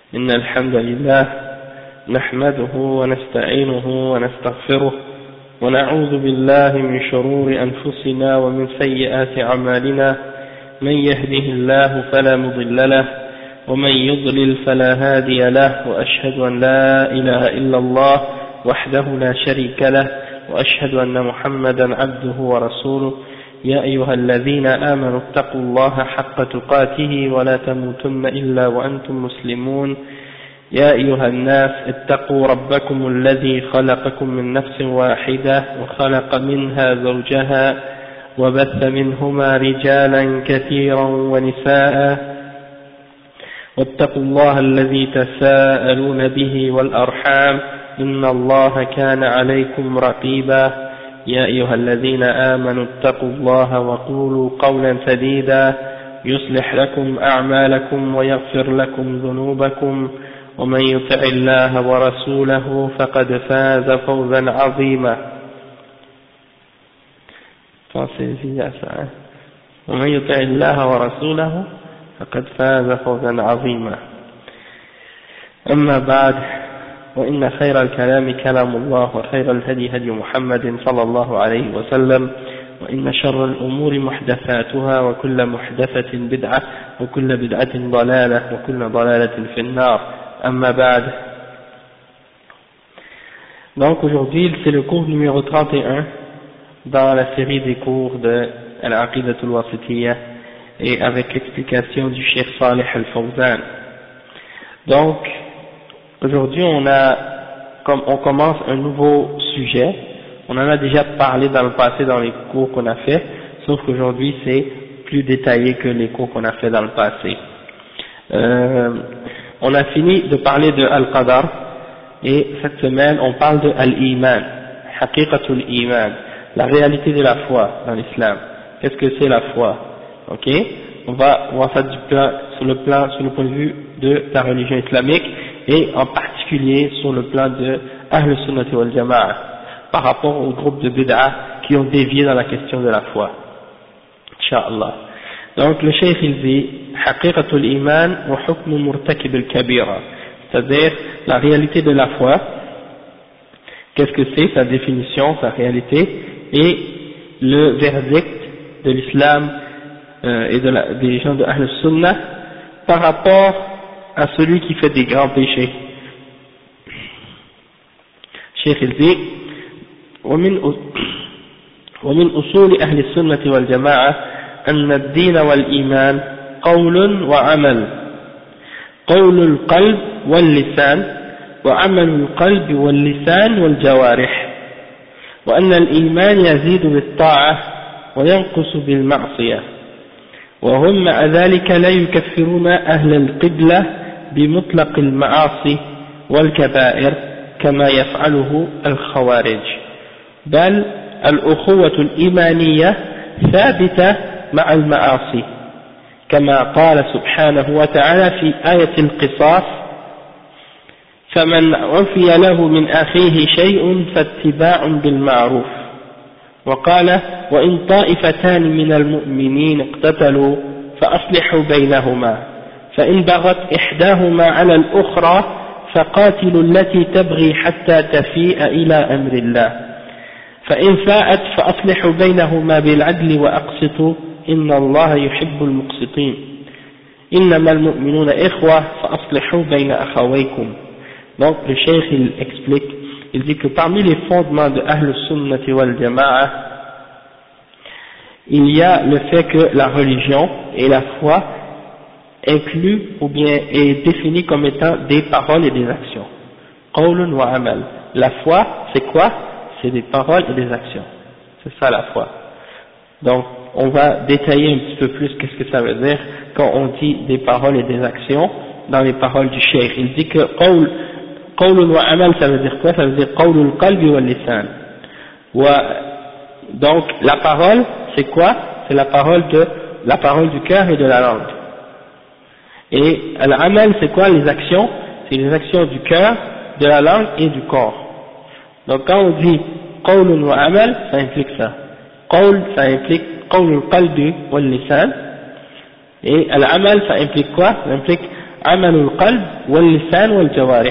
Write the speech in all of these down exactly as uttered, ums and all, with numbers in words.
إن الحمد لله نحمده ونستعينه ونستغفره ونعوذ بالله من شرور أنفسنا ومن سيئات أعمالنا من يهده الله فلا مضل له ومن يضلل فلا هادي له وأشهد أن لا إله إلا الله وحده لا شريك له وأشهد أن محمدا عبده ورسوله يا أيها الذين آمنوا اتقوا الله حق تقاته ولا تموتن إلا وأنتم مسلمون يا أيها الناس اتقوا ربكم الذي خلقكم من نفس واحدة وخلق منها زوجها وبث منهما رجالا كثيرا ونساء واتقوا الله الذي تساءلون به والأرحام إن الله كان عليكم رقيبا يا أيها الذين آمنوا اتقوا الله وقولوا قولا سديدا يصلح لكم أعمالكم ويغفر لكم ذنوبكم ومن يطع الله ورسوله فقد فاز فوزا عظيما ومن يطع الله ورسوله فقد فاز فوزا عظيما أما بعد وإن خير الكلام كلام الله وخير الهدي هدي محمد صلى الله عليه وسلم وإن شر الأمور محدثاتها وكل محدثة بدعة وكل بدعة ضلالة وكل ضلالة في النار أما بعد. Donc aujourd'hui c'est le cours numéro trente et un dans la série des cours de Al-Aqidah al-Wasitiyya et avec l'explication du Cheikh Salih al-Fawzan. Donc aujourd'hui, on a, comme on commence un nouveau sujet. On en a déjà parlé dans le passé dans les cours qu'on a fait, sauf qu'aujourd'hui c'est plus détaillé que les cours qu'on a fait dans le passé. Euh, on a fini de parler de Al-Qadar et cette semaine on parle de Al-Iman, Haqiqatul Iman, la réalité de la foi dans l'islam. Qu'est-ce que c'est la foi? Ok, on va voir ça du plan, sur le plan, sur le point de vue de la religion islamique, et en particulier sur le plan de Ahl Sunnah wal Jama'a, par rapport au groupe de Bid'a qui ont dévié dans la question de la foi. Inch'Allah. Donc le Cheikh il dit Haqiqatul Iman wa hukm murtakib al-kabira, c'est-à-dire la réalité de la foi, qu'est-ce que c'est, sa définition, sa réalité, et le verdict de l'islam euh, et de la, des gens de Ahl Sunnah par rapport à celui qui fait des grands péchés. Cheikh il dit ومن ومن أصول أهل السنة والجماعة أن الدين والإيمان قول وعمل، قول القلب واللسان وعمل القلب واللسان والجوارح، وأن الإيمان يزيد بالطاعة وينقص بالمعصية، وهم مع ذلك لا يكفرون أهل القبلة بمطلق المعاصي والكبائر كما يفعله الخوارج، بل الأخوة الإيمانية ثابتة مع المعاصي كما قال سبحانه وتعالى في آية القصاص فمن عفي له من أخيه شيء فاتباع بالمعروف، وقال وإن طائفتان من المؤمنين اقتتلوا فأصلحوا بينهما فإن بغت إحداهما على الأخرى فقاتلوا التي تبغي حتى تفيء إلى أمر الله فإن فاءت فأصلحوا بينهما بالعدل وأقسطوا إن الله يحب المقسطين إنما المؤمنون إخوة فأصلحوا بين أخويكم. Donc le cheikh il explique, il dit que parmi les fondements de Ahl Sunnah wal Jama'a, il y a le fait que la religion et la foi inclut ou bien est définie comme étant des paroles et des actions. Qawlun wa amal. La foi, c'est quoi? C'est des paroles et des actions. C'est ça la foi. Donc, on va détailler un petit peu plus qu'est-ce que ça veut dire quand on dit des paroles et des actions dans les paroles du cheikh. Il dit que qawl, qawlun wa amal, ça veut dire quoi? Ça veut dire qawlul qalbi wal lisan. Donc, la parole, c'est quoi? C'est la parole de, la parole du cœur et de la langue. Et al-amal, c'est quoi les actions? C'est les actions du cœur, de la langue et du corps. Donc quand on dit qawlun wa amal, ça implique ça. Qawl, ça implique qawlul qalbi wal lisan. Et al-amal, ça implique quoi? Ça implique عمل القلب واللسان والجوارح.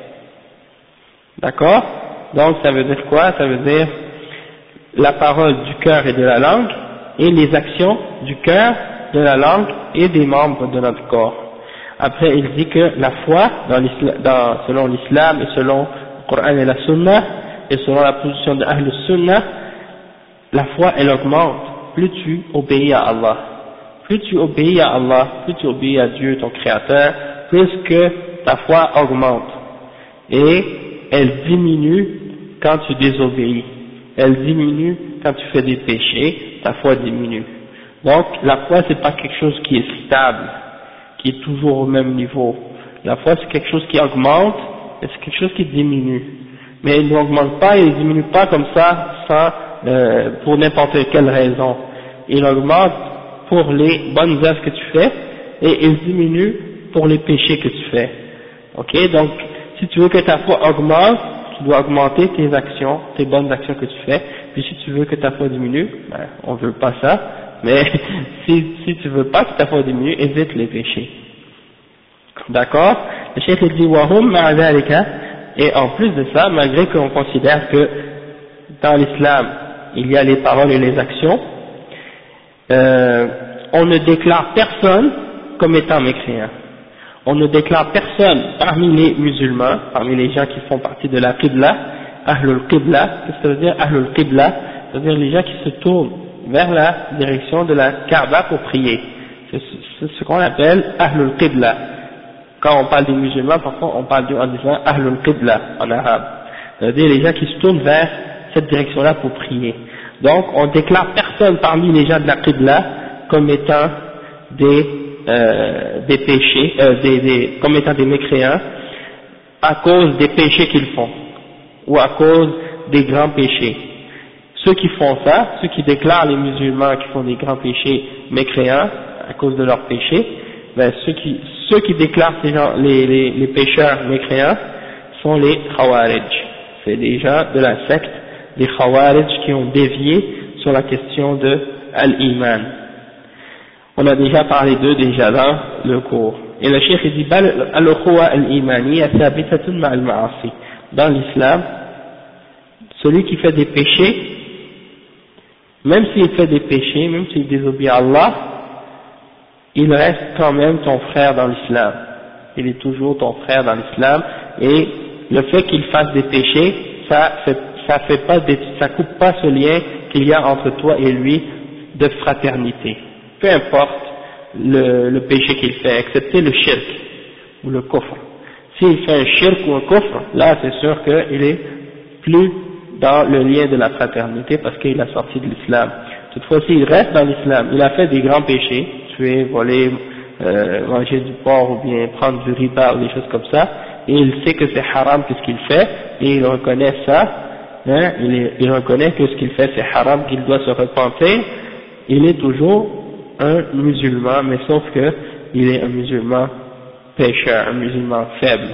D'accord? Donc ça veut dire quoi? Ça veut dire la parole du cœur et de la langue et les actions du cœur, de la langue et des membres de notre corps. Après il dit que la foi dans dans, selon l'islam et selon le Coran et la Sunna et selon la position de Ahl Sunnah, la foi elle augmente plus tu obéis à Allah. Plus tu obéis à Allah, plus tu obéis à Dieu ton créateur, plus que ta foi augmente. Et elle diminue quand tu désobéis. Elle diminue quand tu fais des péchés, ta foi diminue. Donc la foi c'est pas quelque chose qui est stable, qui est toujours au même niveau. La foi c'est quelque chose qui augmente et c'est quelque chose qui diminue. Mais elle n'augmente pas et elle ne diminue pas comme ça sans, euh, pour n'importe quelle raison. Il augmente pour les bonnes œuvres que tu fais et il diminue pour les péchés que tu fais. Ok, donc si tu veux que ta foi augmente, tu dois augmenter tes actions, tes bonnes actions que tu fais. Puis si tu veux que ta foi diminue, ben, on veut pas ça, mais si, si tu veux pas que ta foi diminue, évite les péchés. D'accord? Le cheikh il dit wahum ma'a dhalika, et en plus de ça, malgré qu'on considère que dans l'islam il y a les paroles et les actions, euh, on ne déclare personne comme étant mécréant. On ne déclare personne parmi les musulmans, parmi les gens qui font partie de la Qibla, Ahlul Qibla. Qu'est-ce que ça veut dire Ahlul Qibla? Ça veut dire les gens qui se tournent vers la direction de la Kaaba pour prier. C'est ce qu'on appelle Ahlul Qibla. Quand on parle des musulmans, parfois on parle d'eux en disant Ahlul Qibla en arabe. Ça veut dire les gens qui se tournent vers cette direction-là pour prier. Donc on déclare personne parmi les gens de la Qibla comme étant des Euh, des péchés, euh, des, des, comme étant des mécréants, à cause des péchés qu'ils font, ou à cause des grands péchés. Ceux qui font ça, ceux qui déclarent les musulmans qui font des grands péchés mécréants, à cause de leurs péchés, ben ceux qui, ceux qui déclarent ces gens, les, les, les pécheurs mécréants, sont les Khawarij. C'est des gens de la secte, des Khawarij qui ont dévié sur la question de Al-Iman. On a déjà parlé d'eux déjà dans le cours. Et le cheikh dit bal al-ukhuwa al-imaniya thabitatun ma'al ma'asi. Dans l'islam, celui qui fait des péchés, même s'il fait des péchés, même s'il désobéit à Allah, il reste quand même ton frère dans l'islam. Il est toujours ton frère dans l'islam, et le fait qu'il fasse des péchés, ça fait, ça fait pas, des, ça coupe pas ce lien qu'il y a entre toi et lui de fraternité. Peu importe le, le péché qu'il fait, excepté le shirk ou le kufr. S'il fait un shirk ou un kufr, là c'est sûr qu'il est plus dans le lien de la fraternité parce qu'il a sorti de l'islam. Toutefois, s'il reste dans l'islam, il a fait des grands péchés, tuer, voler, euh, manger du porc ou bien prendre du riba ou des choses comme ça, et il sait que c'est haram qu'est-ce qu'il fait, et il reconnaît ça, hein, il, est, il reconnaît que ce qu'il fait c'est haram, qu'il doit se repentir, il est toujours un musulman, mais sauf que il est un musulman pécheur, un musulman faible.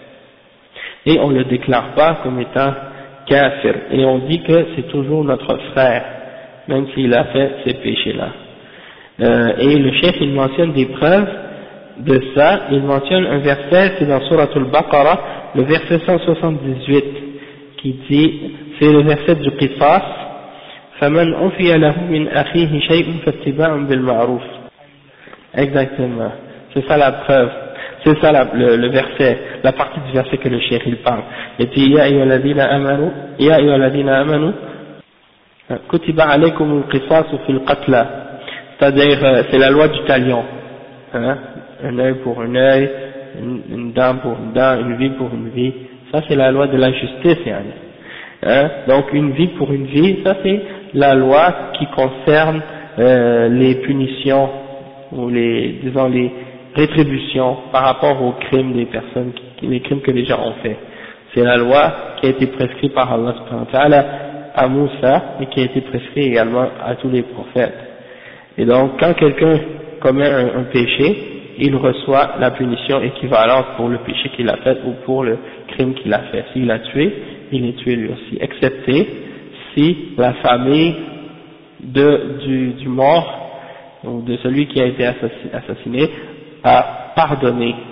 Et on ne le déclare pas comme étant kafir. Et on dit que c'est toujours notre frère, même s'il a fait ces péchés-là. Euh, et le chef, il mentionne des preuves de ça. Il mentionne un verset, c'est dans Surat al-Baqarah, le verset cent soixante-dix-huit, qui dit, c'est le verset du Qisas, فمن عفي له من أخيه شيء فاتباع بالمعروف. Exactement, c'est ça la preuve, c'est ça la, le, le verset, la partie du verset que le cheikh il parle. Et puis ya ayyuhalladhina amanu, ya ayyuhalladhina amanu, kutiba alaykum al-qisas fi al-qatla, c'est-à-dire c'est la loi du talion, hein, un œil pour un œil, une, une dent pour une dent, une vie pour une vie. Ça c'est la loi de la justice, yani. Hein, donc une vie pour une vie, ça c'est la loi qui concerne euh, les punitions ou les, disons les rétributions par rapport aux crimes des personnes, qui, les crimes que les gens ont fait. C'est la loi qui a été prescrite par Allah subhanahu wa ta'ala à Moussa et qui a été prescrite également à tous les prophètes. Et donc quand quelqu'un commet un, un péché, il reçoit la punition équivalente pour le péché qu'il a fait ou pour le crime qu'il a fait. S'il a tué, il est tué lui aussi, excepté si la famille de, du, du mort ou de celui qui a été assassiné a pardonné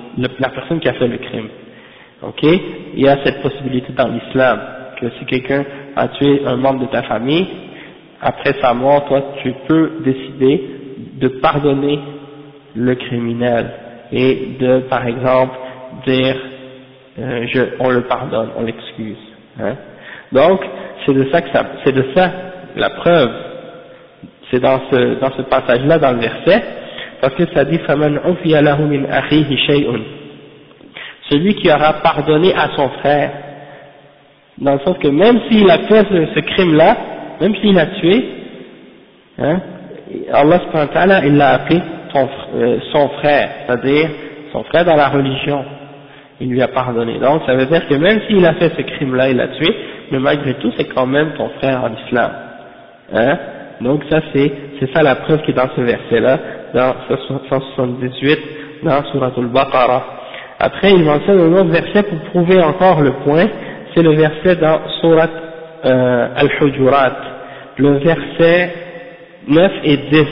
le, la personne qui a fait le crime. Ok? Il y a cette possibilité dans l'islam, que si quelqu'un a tué un membre de ta famille, après sa mort, toi, tu peux décider de pardonner le criminel et de, par exemple, dire, euh, je, on le pardonne, on l'excuse. Hein? Donc, c'est de ça que ça, c'est de ça la preuve. C'est dans ce, dans ce passage-là, dans le verset, parce que ça dit, فَمَنْ عُفِيَ لَهُ مِنْ أَخِيهِ شَيْءٌ. Celui qui aura pardonné à son frère, dans le sens que même s'il a fait ce, ce crime-là, même s'il a tué, hein, Allah subhanahu wa ta'ala, il l'a appelé son, euh, son frère, c'est-à-dire son frère dans la religion, il lui a pardonné. Donc ça veut dire que même s'il a fait ce crime-là, il l'a tué, mais malgré tout c'est quand même ton frère en islam. Hein. Donc ça c'est c'est ça la preuve qui est dans ce verset-là, dans cent soixante-dix-huit, dans Surat al-Baqarah. Après il mentionne un autre verset pour prouver encore le point, c'est le verset dans Surat euh, al-Hujurat, le verset neuf et dix.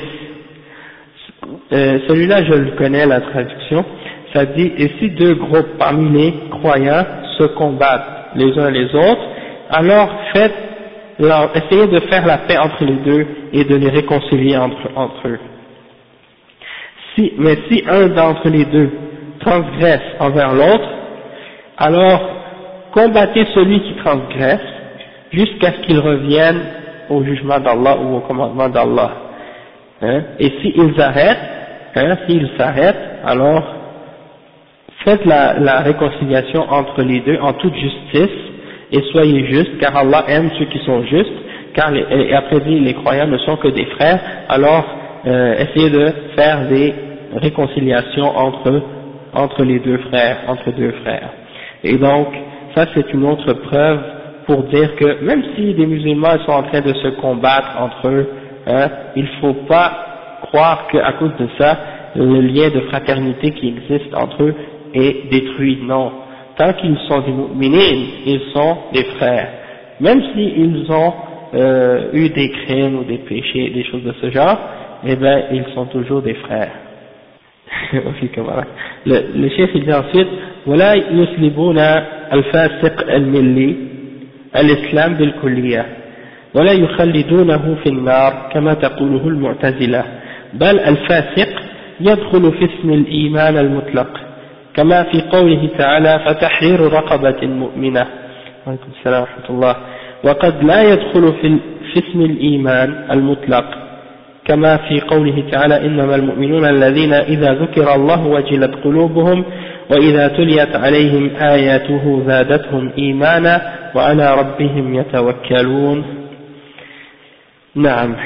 Euh, celui-là je le connais, la traduction, ça dit, et si deux groupes parmi les croyants se combattent les uns les autres, alors faites, alors, essayez de faire la paix entre les deux et de les réconcilier entre, entre eux. Si, mais si un d'entre les deux transgresse envers l'autre, alors combattez celui qui transgresse jusqu'à ce qu'il revienne au jugement d'Allah ou au commandement d'Allah. Hein? Et s'ils arrêtent, hein, s'ils s'arrêtent, alors faites la, la réconciliation entre les deux en toute justice et soyez justes, car Allah aime ceux qui sont justes, car les, et après dit les croyants ne sont que des frères, alors euh, essayez de faire des réconciliations entre, entre les deux frères, entre deux frères. Et donc, ça c'est une autre preuve pour dire que même si des musulmans sont en train de se combattre entre eux, hein, il ne faut pas croire qu'à cause de ça, le lien de fraternité qui existe entre eux est détruit. Non. Tant qu'ils sont des mu'minines, ils sont des frères. Même s'ils ont euh, eu des crimes ou des péchés, des choses de ce genre, eh bien, ils sont toujours des frères. le, le chef il dit ensuite, ولا يسلبون الفاسق الملي الإسلام بالكلية ولا يخلدونه في النار كما تقوله المعتزلة بل الفاسق يدخل في اسم الإيمان المطلق كما في قوله تعالى فتحرير رقبة مؤمنة عليكم السلام ورحمة الله وقد لا يدخل في, في اسم الإيمان المطلق كما في قوله تعالى إنما المؤمنون الذين إذا ذكر الله وجلت قلوبهم وإذا تليت عليهم آياته زادتهم إيمانا وعلى ربهم يتوكلون. نعم.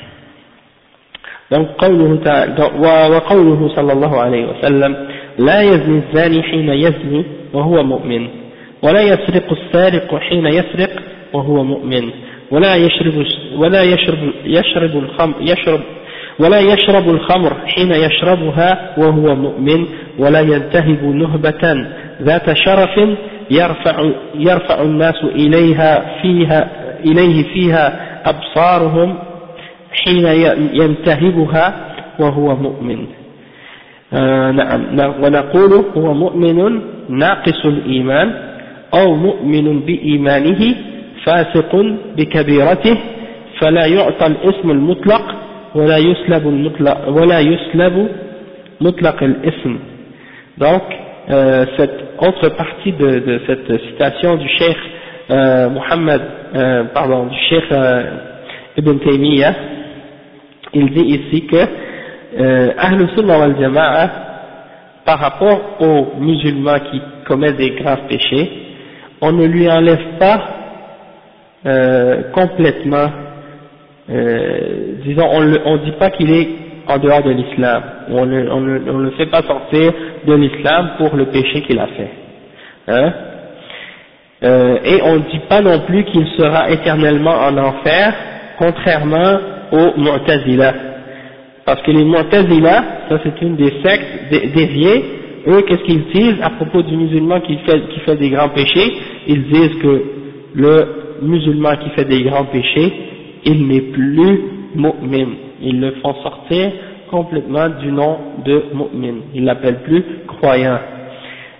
قوله تعالى وقوله صلى الله عليه وسلم لا يزني الزاني حين يزني وهو مؤمن ولا يسرق السارق حين يسرق وهو مؤمن ولا يشرب ولا يشرب يشرب الخمر يشرب ولا يشرب الخمر حين يشربها وهو مؤمن ولا ينتهب نهبة ذات شرف يرفع يرفع الناس إليها فيها إليه فيها أبصارهم حين ينتهبها وهو مؤمن. آه نعم. ونقول هو مؤمن ناقص الإيمان أو مؤمن بإيمانه فاسق بكبيرته فلا يعطى الاسم المطلق ولا يسلب المطلق ولا يسلب مطلق الاسم. Donc euh, cette autre partie de, de cette citation du cheikh euh, Mohammed euh, pardon du cheikh euh, Ibn Taymiyyah, il dit ici que euh, Ahlus Sunnah wal Jama'a par rapport aux musulmans qui commettent des graves péchés, on ne lui enlève pas euh, complètement, euh, disons, on ne dit pas qu'il est en dehors de l'islam, on ne on ne, on le fait pas sortir de l'islam pour le péché qu'il a fait. Hein? Euh, et on ne dit pas non plus qu'il sera éternellement en enfer, contrairement aux Mu'tazila. Parce que les Mu'tazila, ça c'est une des sectes déviées, eux qu'est-ce qu'ils disent à propos du musulman qui fait, qui fait des grands péchés? Ils disent que le musulman qui fait des grands péchés, il n'est plus mu'min. Ils le font sortir complètement du nom de mu'min. Ils l'appellent plus croyant.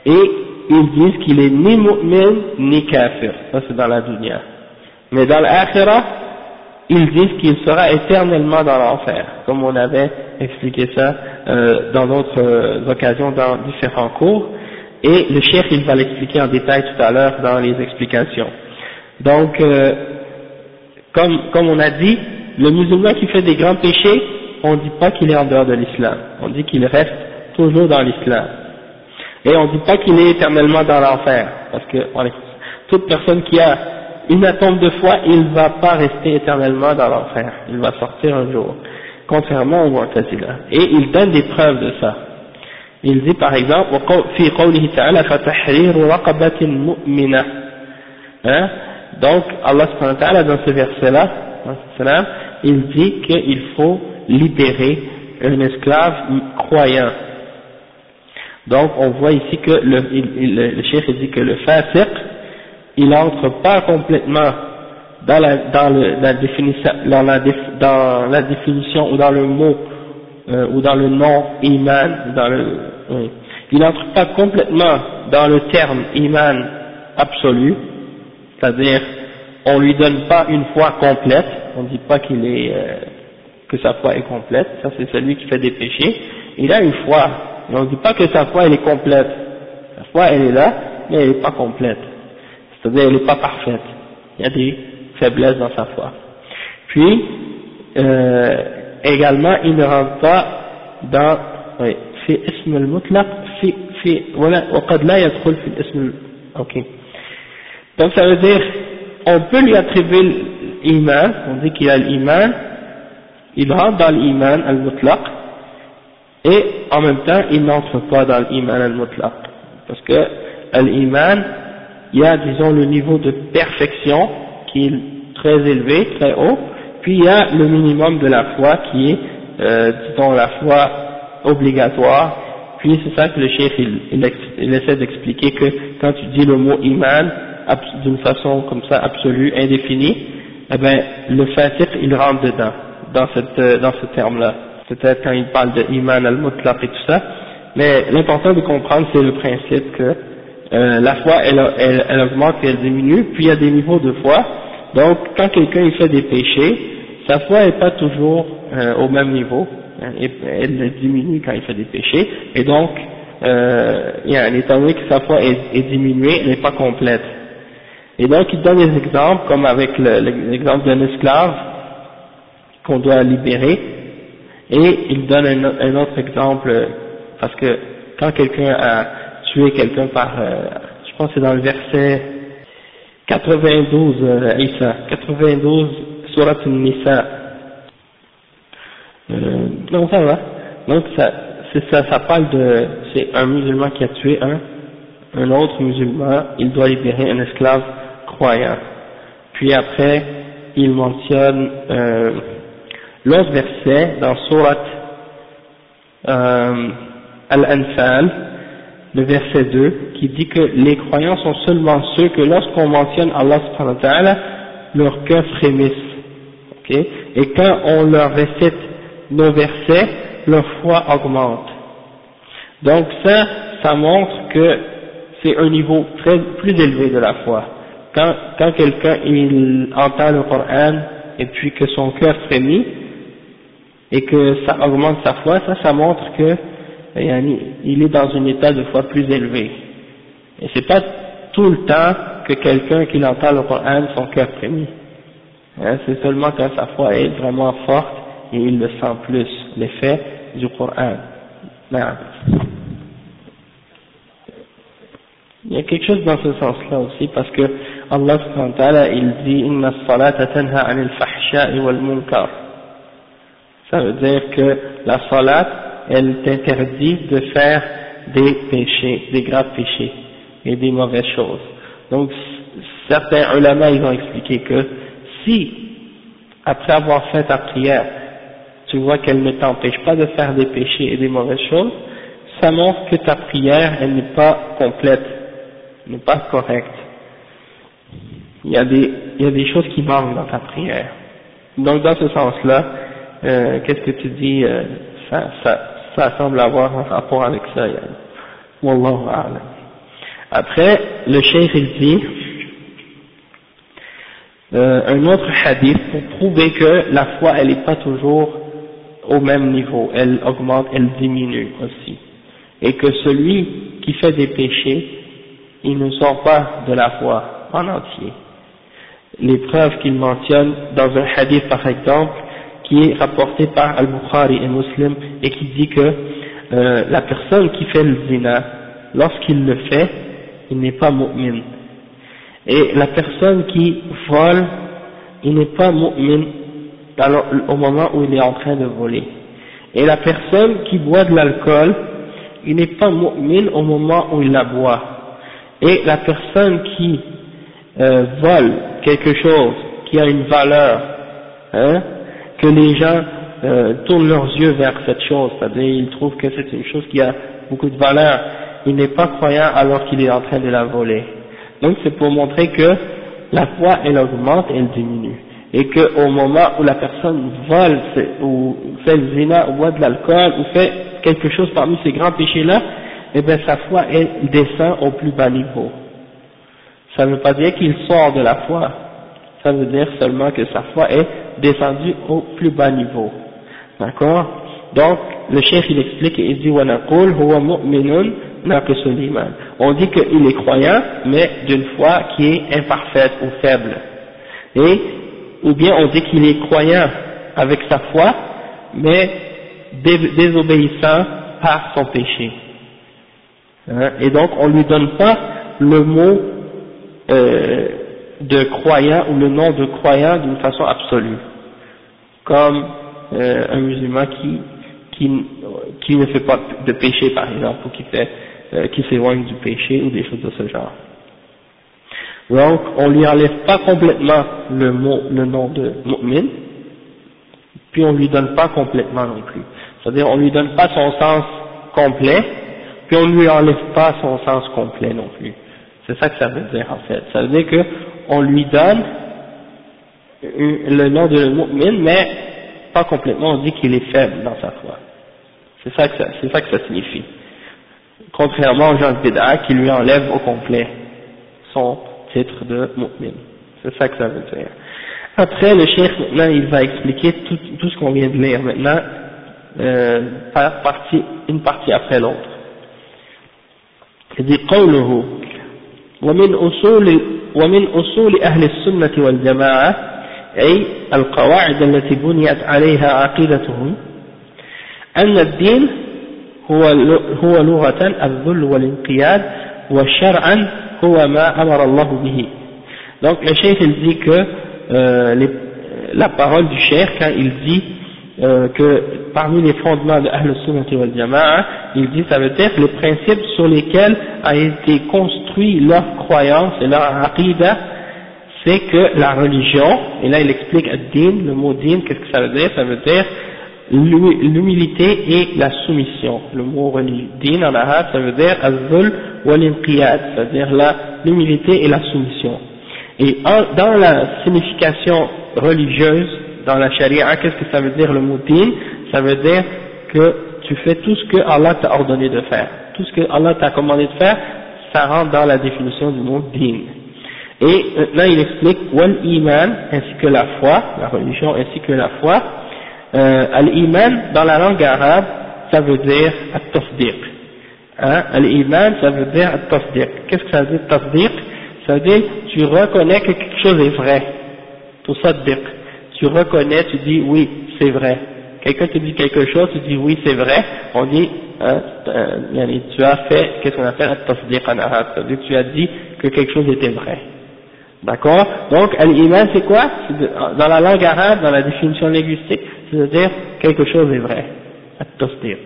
et ils disent qu'il est ni mu'min ni kafir, ça c'est dans la dunya. Mais dans l'akhirah, ils disent qu'il sera éternellement dans l'enfer, comme on avait expliqué ça euh, dans d'autres euh, occasions, dans différents cours, et le cheikh il va l'expliquer en détail tout à l'heure dans les explications. Donc, euh, comme, comme on a dit, le musulman qui fait des grands péchés, on ne dit pas qu'il est en dehors de l'islam, on dit qu'il reste toujours dans l'islam. Et on ne dit pas qu'il est éternellement dans l'enfer, parce que voilà, toute personne qui a une atome de foi, il ne va pas rester éternellement dans l'enfer, il va sortir un jour, contrairement au Mu'tazila. Et il donne des preuves de ça. Il dit par exemple, في قوله تعالى فتحرير رقبة مؤمنة. Hein? Donc Allah subhanahu wa ta'ala dans ce verset-là, il dit qu'il faut libérer un esclave croyant. Donc on voit ici que le, il, il, le cheikh dit que le fasiq, il n'entre pas complètement dans la, dans le, la définition, dans la, dans la définition ou dans le mot euh, ou dans le nom iman, dans le, oui. Il n'entre pas complètement dans le terme iman absolu, c'est-à-dire on lui donne pas une foi complète, on dit pas qu'il est euh, que sa foi est complète, ça c'est celui qui fait des péchés, il a une foi, mais on dit pas que sa foi elle est complète, sa foi elle est là, mais elle n'est pas complète. C'est-à-dire elle n'est pas parfaite, il y a des faiblesses dans sa foi. Puis, euh, également, il ne rentre pas dans, oui, في اسم المطلق, في, في, voilà, وقد لا يدخل في الاسم, ok. Donc ça veut dire, on peut lui attribuer l'iman, on dit qu'il a l'iman, il rentre dans l'iman al-mutlaq, et en même temps, il n'entre pas dans l'iman al-mutlaq, parce que l'iman, il y a, disons, le niveau de perfection qui est très élevé, très haut, puis il y a le minimum de la foi qui est, euh, disons, la foi obligatoire, puis c'est ça que le cheikh il, il, il essaie d'expliquer que quand tu dis le mot iman d'une façon comme ça absolue, indéfinie, eh ben le fasiq il rentre dedans, dans, cette, dans ce terme-là, peut-être quand il parle de iman al-mutlaq et tout ça, mais l'important de comprendre c'est le principe que Euh, la foi elle, elle, elle augmente et elle diminue, puis il y a des niveaux de foi, donc quand quelqu'un il fait des péchés, sa foi n'est pas toujours euh, au même niveau, hein, et, elle diminue quand il fait des péchés, et donc euh, il y a un état donné que sa foi est, est diminuée, elle n'est pas complète. Et donc il donne des exemples, comme avec l'exemple d'un esclave qu'on doit libérer, et il donne un, un autre exemple, parce que quand quelqu'un a tuer quelqu'un par, euh, je pense que c'est dans le verset quatre-vingt-douze, euh, Isa, quatre-vingt-douze, Surat al-Nisa. Euh, non, ça va. Donc ça, c'est ça, ça parle de, c'est un musulman qui a tué un, un autre musulman, il doit libérer un esclave croyant. Puis après, il mentionne euh, l'autre verset dans Surat euh, Al-Anfal, le verset deux, qui dit que les croyants sont seulement ceux que lorsqu'on mentionne Allah subhanahu wa ta'ala, leur cœur frémisse. Okay? Et quand on leur récite nos versets, leur foi augmente. Donc ça, ça montre que c'est un niveau très, plus élevé de la foi. Quand, quand quelqu'un il entend le Coran et puis que son cœur frémit et que ça augmente sa foi, ça, ça montre que il est dans un état de foi plus élevé. Et c'est pas tout le temps que quelqu'un qui entend le Coran, son cœur frémit. Hein, c'est seulement quand sa foi est vraiment forte et il le sent plus, l'effet du Coran. Non. Il y a quelque chose dans ce sens-là aussi, parce que Allah subhanahu wa ta'ala, il dit « Inna as-salata tanha anil fahsha'i wal munkar ». Ça veut dire que la salat, elle t'interdit de faire des péchés, des graves péchés et des mauvaises choses. Donc certains ulama ils ont expliqué que si après avoir fait ta prière tu vois qu'elle ne t'empêche pas de faire des péchés et des mauvaises choses, ça montre que ta prière elle n'est pas complète, n'est pas correcte. Il y a des, il y a des choses qui manquent dans ta prière. Donc dans ce sens-là, euh, qu'est-ce que tu dis, euh, ça, ça, ça semble avoir un rapport avec ça. Yani. Wallahu a'lam. Après, le cheikh il dit euh, un autre hadith pour prouver que la foi elle n'est pas toujours au même niveau, elle augmente, elle diminue aussi, et que celui qui fait des péchés, il ne sort pas de la foi en entier. Les preuves qu'il mentionne dans un hadith par exemple, qui est rapporté par Al-Bukhari et Muslim, et qui dit que euh, la personne qui fait le zina, lorsqu'il le fait, il n'est pas mu'min. Et la personne qui vole, il n'est pas mu'min alors, au moment où il est en train de voler. Et la personne qui boit de l'alcool, il n'est pas mu'min au moment où il la boit. Et la personne qui euh, vole quelque chose qui a une valeur, hein, que les gens euh, tournent leurs yeux vers cette chose, c'est-à-dire ils trouvent que c'est une chose qui a beaucoup de valeur, il n'est pas croyant alors qu'il est en train de la voler. Donc c'est pour montrer que la foi elle augmente et elle diminue, et qu'au moment où la personne vole ou fait le zina ou boit de l'alcool ou fait quelque chose parmi ces grands péchés-là, eh bien sa foi elle descend au plus bas niveau. Ça ne veut pas dire qu'il sort de la foi, ça veut dire seulement que sa foi est descendue au plus bas niveau. D'accord? Donc le chef il explique et il dit وَنَقُولْ هُوَ مُؤْمِنٌ نَاقِصُ الْإِيمَانِ. On dit qu'il est croyant mais d'une foi qui est imparfaite ou faible. Et ou bien on dit qu'il est croyant avec sa foi mais désobéissant par son péché. Hein? Et donc on lui donne pas le mot euh, de croyant ou le nom de croyant d'une façon absolue, comme euh, un musulman qui, qui, qui ne fait pas de péché par exemple, ou qui, fait, euh, qui s'éloigne du péché ou des choses de ce genre. Donc on lui enlève pas complètement le mot, le nom de mu'min, puis on lui donne pas complètement non plus. C'est-à-dire on lui donne pas son sens complet, puis on lui enlève pas son sens complet non plus. C'est ça que ça veut dire en fait. Ça veut dire que on lui donne le nom de mu'min, mais pas complètement, on dit qu'il est faible dans sa foi. C'est ça que ça, c'est ça que ça signifie. Contrairement aux gens de bid'a qui lui enlèvent au complet son titre de mu'min. C'est ça que ça veut dire. Après, le cheikh maintenant il va expliquer tout, tout ce qu'on vient de lire maintenant, euh, par partie, une partie après l'autre. Il dit قوله ومن أصول ومن أصول أهل السنة والجماعة أي القواعد التي بنيت عليها عقيدتهم أن الدين هو هو لغة الذل والانقياد وشرعا هو ما أمر الله به. Donc le cheikh il dit que euh, les, la parole du cheikh quand il dit euh, que parmi les fondements de Ahl Sunnah wal Jama'a, il dit ça veut dire les principes sur lesquels a été construit leur croyance et leur aqidah, c'est que la religion, et là il explique ad-din, le mot din, qu'est-ce que ça veut dire? Ça veut dire l'humilité et la soumission. Le mot din en arabe, ça veut dire az-zul wal-inqiyad, c'est-à-dire l'humilité et la soumission. Et en, dans la signification religieuse, dans la charia, qu'est-ce que ça veut dire le mot din? Ça veut dire que tu fais tout ce que Allah t'a ordonné de faire. Tout ce que Allah t'a commandé de faire, ça rentre dans la définition du mot din. Et maintenant il explique wal iman, ainsi que la foi, la religion ainsi que la foi. Euh, al-iman dans la langue arabe, ça veut dire at-tasdiq. Hein? Al-iman, ça veut dire at-tasdiq. Qu'est-ce que ça veut dire tasdiq? Ça veut dire tu reconnais que quelque chose est vrai. Tout ça tasdiq. Tu reconnais, tu dis oui, c'est vrai. Quelqu'un te dit quelque chose, tu dis oui, c'est vrai. On dit, hein, euh, tu as fait, qu'est-ce qu'on appelle at-tasdiq en arabe? Ça veut dire que tu as dit que quelque chose était vrai. D'accord? Donc, al-iman, c'est quoi? Dans la langue arabe, dans la définition linguistique, c'est-à-dire quelque chose est vrai. At-tasdiq.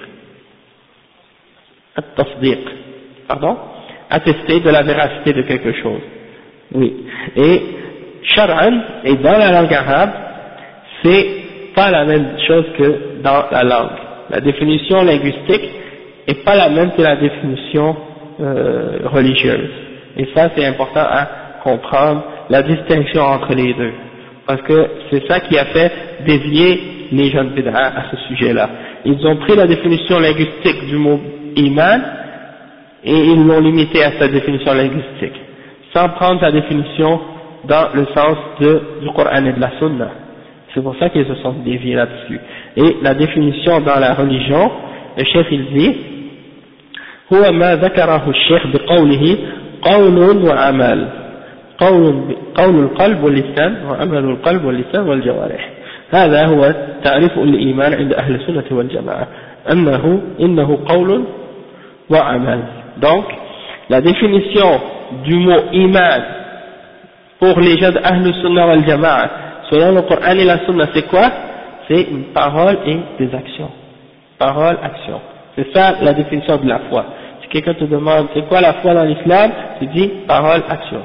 At-tasdiq. Pardon? Attester de la véracité de quelque chose. Oui. Et shar'an, et dans la langue arabe, c'est pas la même chose que dans la langue. La définition linguistique est pas la même que la définition euh, religieuse. Et ça, c'est important à comprendre la distinction entre les deux, parce que c'est ça qui a fait dévier les jeunes bid'a à ce sujet-là. Ils ont pris la définition linguistique du mot iman et ils l'ont limité à sa définition linguistique, sans prendre sa définition dans le sens de, du Coran et de la Sunna. C'est pour ça qu'ils se sont déviés là-dessus. Et la définition dans la religion, le chef il dit هو ما ذكره الشيخ بقوله قول وعمل قول قول القلب واللسان وعمل القلب واللسان والجوارح. هذا هو تعريف الإيمان عند أهل السنة والجماعة أنه إنه قول وعمل. Donc la définition du mot iman pour les gens d'Ahl Sunnah wal Jama'a selon le Coran et la Sunna, c'est quoi? C'est une parole et des actions. Parole, action. C'est ça la définition de la foi. Si quelqu'un te demande c'est quoi la foi dans l'islam, tu dis parole, action.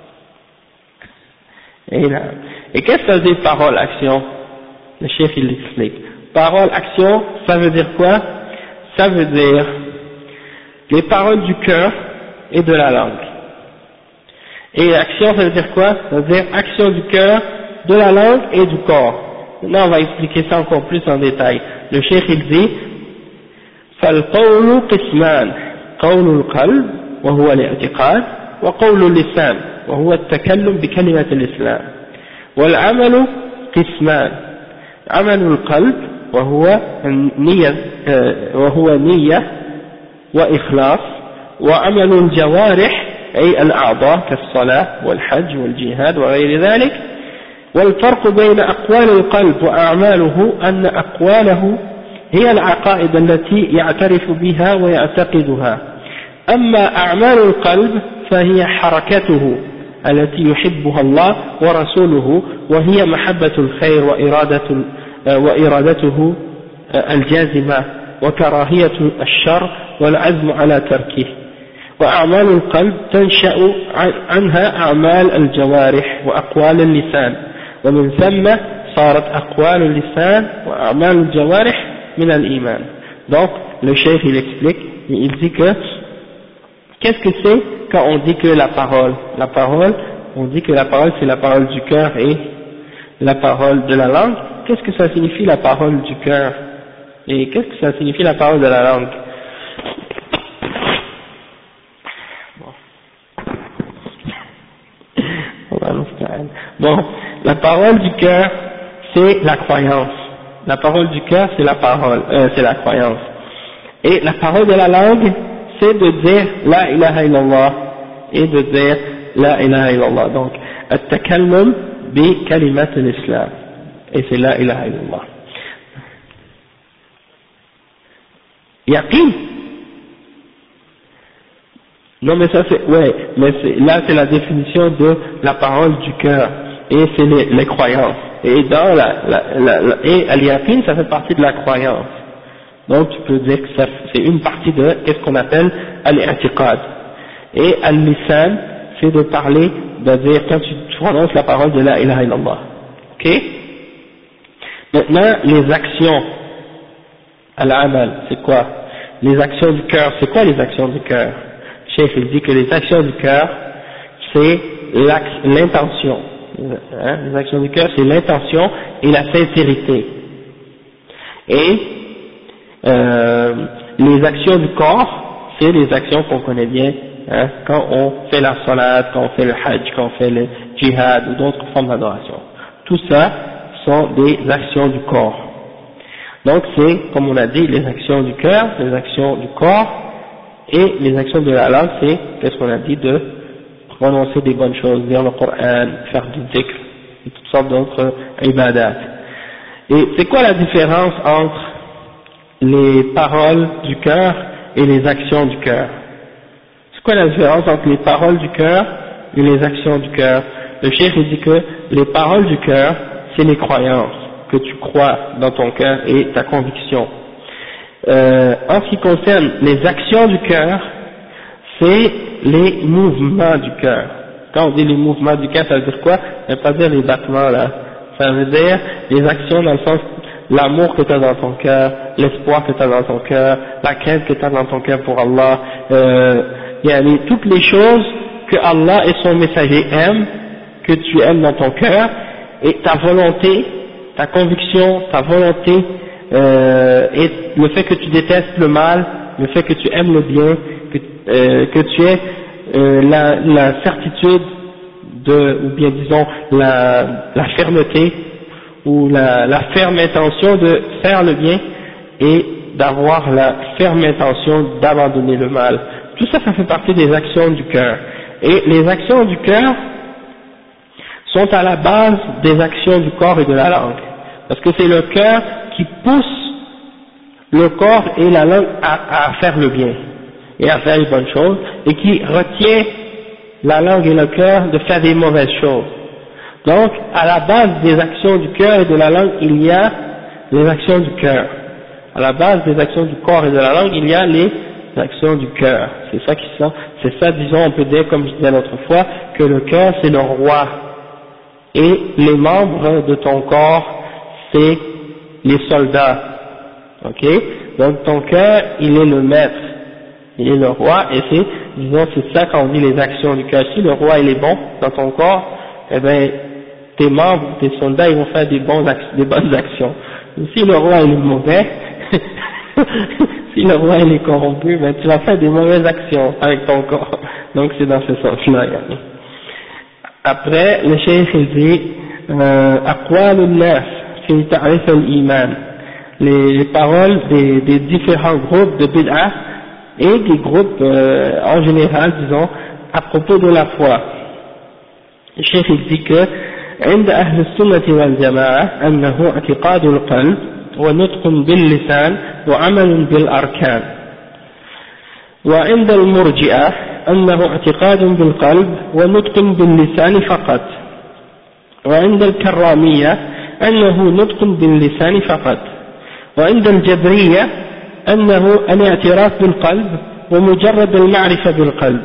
Et, là, et qu'est-ce que ça veut dire parole, action? Le chef il l'explique. Parole, action, ça veut dire quoi? Ça veut dire les paroles du cœur et de la langue. Et action, ça veut dire quoi? Ça veut dire action du cœur, de la langue et du corps. Maintenant, on va expliquer ça encore plus en détail. Le cheikh il dit فالقول قسمان قول القلب وهو الاعتقاد وقول اللسان وهو التكلم بكلمة الإسلام والعمل قسمان عمل القلب وهو نية وهو نية وإخلاص وعمل الجوارح أي الأعضاء كالصلاة والحج والجهاد وغير ذلك. والفرق بين أقوال القلب وأعماله أن أقواله هي العقائد التي يعترف بها ويعتقدها، أما أعمال القلب فهي حركته التي يحبها الله ورسوله وهي محبة الخير وإرادة وإرادته الجازمة وكراهية الشر والعزم على تركه. وأعمال القلب تنشأ عنها أعمال الجوارح وأقوال اللسان ومن ثم صارت أقوال اللسان وأعمال الجوارح من الإيمان. Donc le cheikh il explique, il dit que qu'est-ce que c'est quand on dit que la parole, la parole, on dit que la parole c'est la parole du cœur et la parole de la langue. Qu'est-ce que ça signifie la parole du cœur et qu'est-ce que ça signifie la parole de la langue? Bon, la parole du cœur, c'est la croyance. La parole du cœur, c'est la parole, euh, c'est la croyance. Et la parole de la langue, c'est de dire la ilaha illallah et de dire la ilaha illallah. Donc, at-takallum bi kalimat al-islam. Et c'est la ilaha illallah. Yaqin. Non mais ça c'est, ouais, mais c'est, là c'est la définition de la parole du cœur, et c'est les, les croyances, et dans la, la, la, la et al-yaqin ça fait partie de la croyance, donc tu peux dire que ça, c'est une partie de, qu'est-ce qu'on appelle al-i'tiqad, et al-lisan c'est de parler, de dire quand tu prononces la parole de la ilaha illallah, ok? Maintenant les actions, al-amal, c'est quoi? Les actions du cœur, c'est quoi les actions du cœur? Cheikh il dit que les actions du cœur, c'est l'intention. Hein, les actions du cœur, c'est l'intention et la sincérité. Et euh, les actions du corps, c'est les actions qu'on connaît bien, hein, quand on fait la salat, quand on fait le hajj, quand on fait le djihad ou d'autres formes d'adoration. Tout ça sont des actions du corps. Donc c'est, comme on a dit, les actions du cœur, les actions du corps. Et les actions de la langue, c'est, qu'est-ce qu'on a dit, de prononcer des bonnes choses, lire le Coran, faire du dhikr, et toutes sortes d'autres ibadat. Et c'est quoi la différence entre les paroles du cœur et les actions du cœur? C'est quoi la différence entre les paroles du cœur et les actions du cœur? Le cheikh il dit que les paroles du cœur, c'est les croyances que tu crois dans ton cœur et ta conviction. Euh, en ce qui concerne les actions du cœur, c'est les mouvements du cœur. Quand on dit les mouvements du cœur, ça veut dire quoi? Ça veut pas dire les battements là. Ça veut dire les actions dans le sens l'amour que tu as dans ton cœur, l'espoir que tu as dans ton cœur, la crainte que tu as dans ton cœur pour Allah. Euh, il y a les, toutes les choses que Allah et son messager aiment, que tu aimes dans ton cœur, et ta volonté, ta conviction, ta volonté. Euh, et le fait que tu détestes le mal, le fait que tu aimes le bien, que euh, que tu aies euh, la, la certitude de, ou bien disons la, la fermeté ou la, la ferme intention de faire le bien et d'avoir la ferme intention d'abandonner le mal. Tout ça, ça fait partie des actions du cœur. Et les actions du cœur sont à la base des actions du corps et de la langue. Parce que c'est le cœur qui pousse le corps et la langue à, à faire le bien et à faire les bonnes choses, et qui retient la langue et le cœur de faire des mauvaises choses. Donc, à la base des actions du cœur et de la langue, il y a les actions du cœur. À la base des actions du corps et de la langue, il y a les actions du cœur. C'est ça qui sont, c'est ça, disons, on peut dire, comme je disais l'autre fois, que le cœur c'est le roi, et les membres de ton corps c'est les soldats. Ok? Donc ton cœur, il est le maître, il est le roi, et c'est, disons, c'est ça quand on dit les actions du cœur. Si le roi il est bon dans ton corps, eh ben tes membres, tes soldats, ils vont faire des, bons, des bonnes actions. Et si le roi il est mauvais, si le roi il est corrompu, ben tu vas faire des mauvaises actions avec ton corps. Donc c'est dans ce sens-là. Après, le cheikh il dit أقوال الناس في تعريف الإيمان, les paroles des, des différents groupes de bid'ah et des groupes euh, en général, disons, à propos de la foi. Le cheikh il dit que عند أهل السنة والجماعة أنه اعتقاد القلب ونطق باللسان وعمل بالأركان، وعند المرجئة أنه اعتقاد بالقلب ونطق باللسان فقط، وعند الكرامية أنه نطق باللسان فقط، وعند الجبرية أنه الاعتراف بالقلب ومجرد المعرفة بالقلب،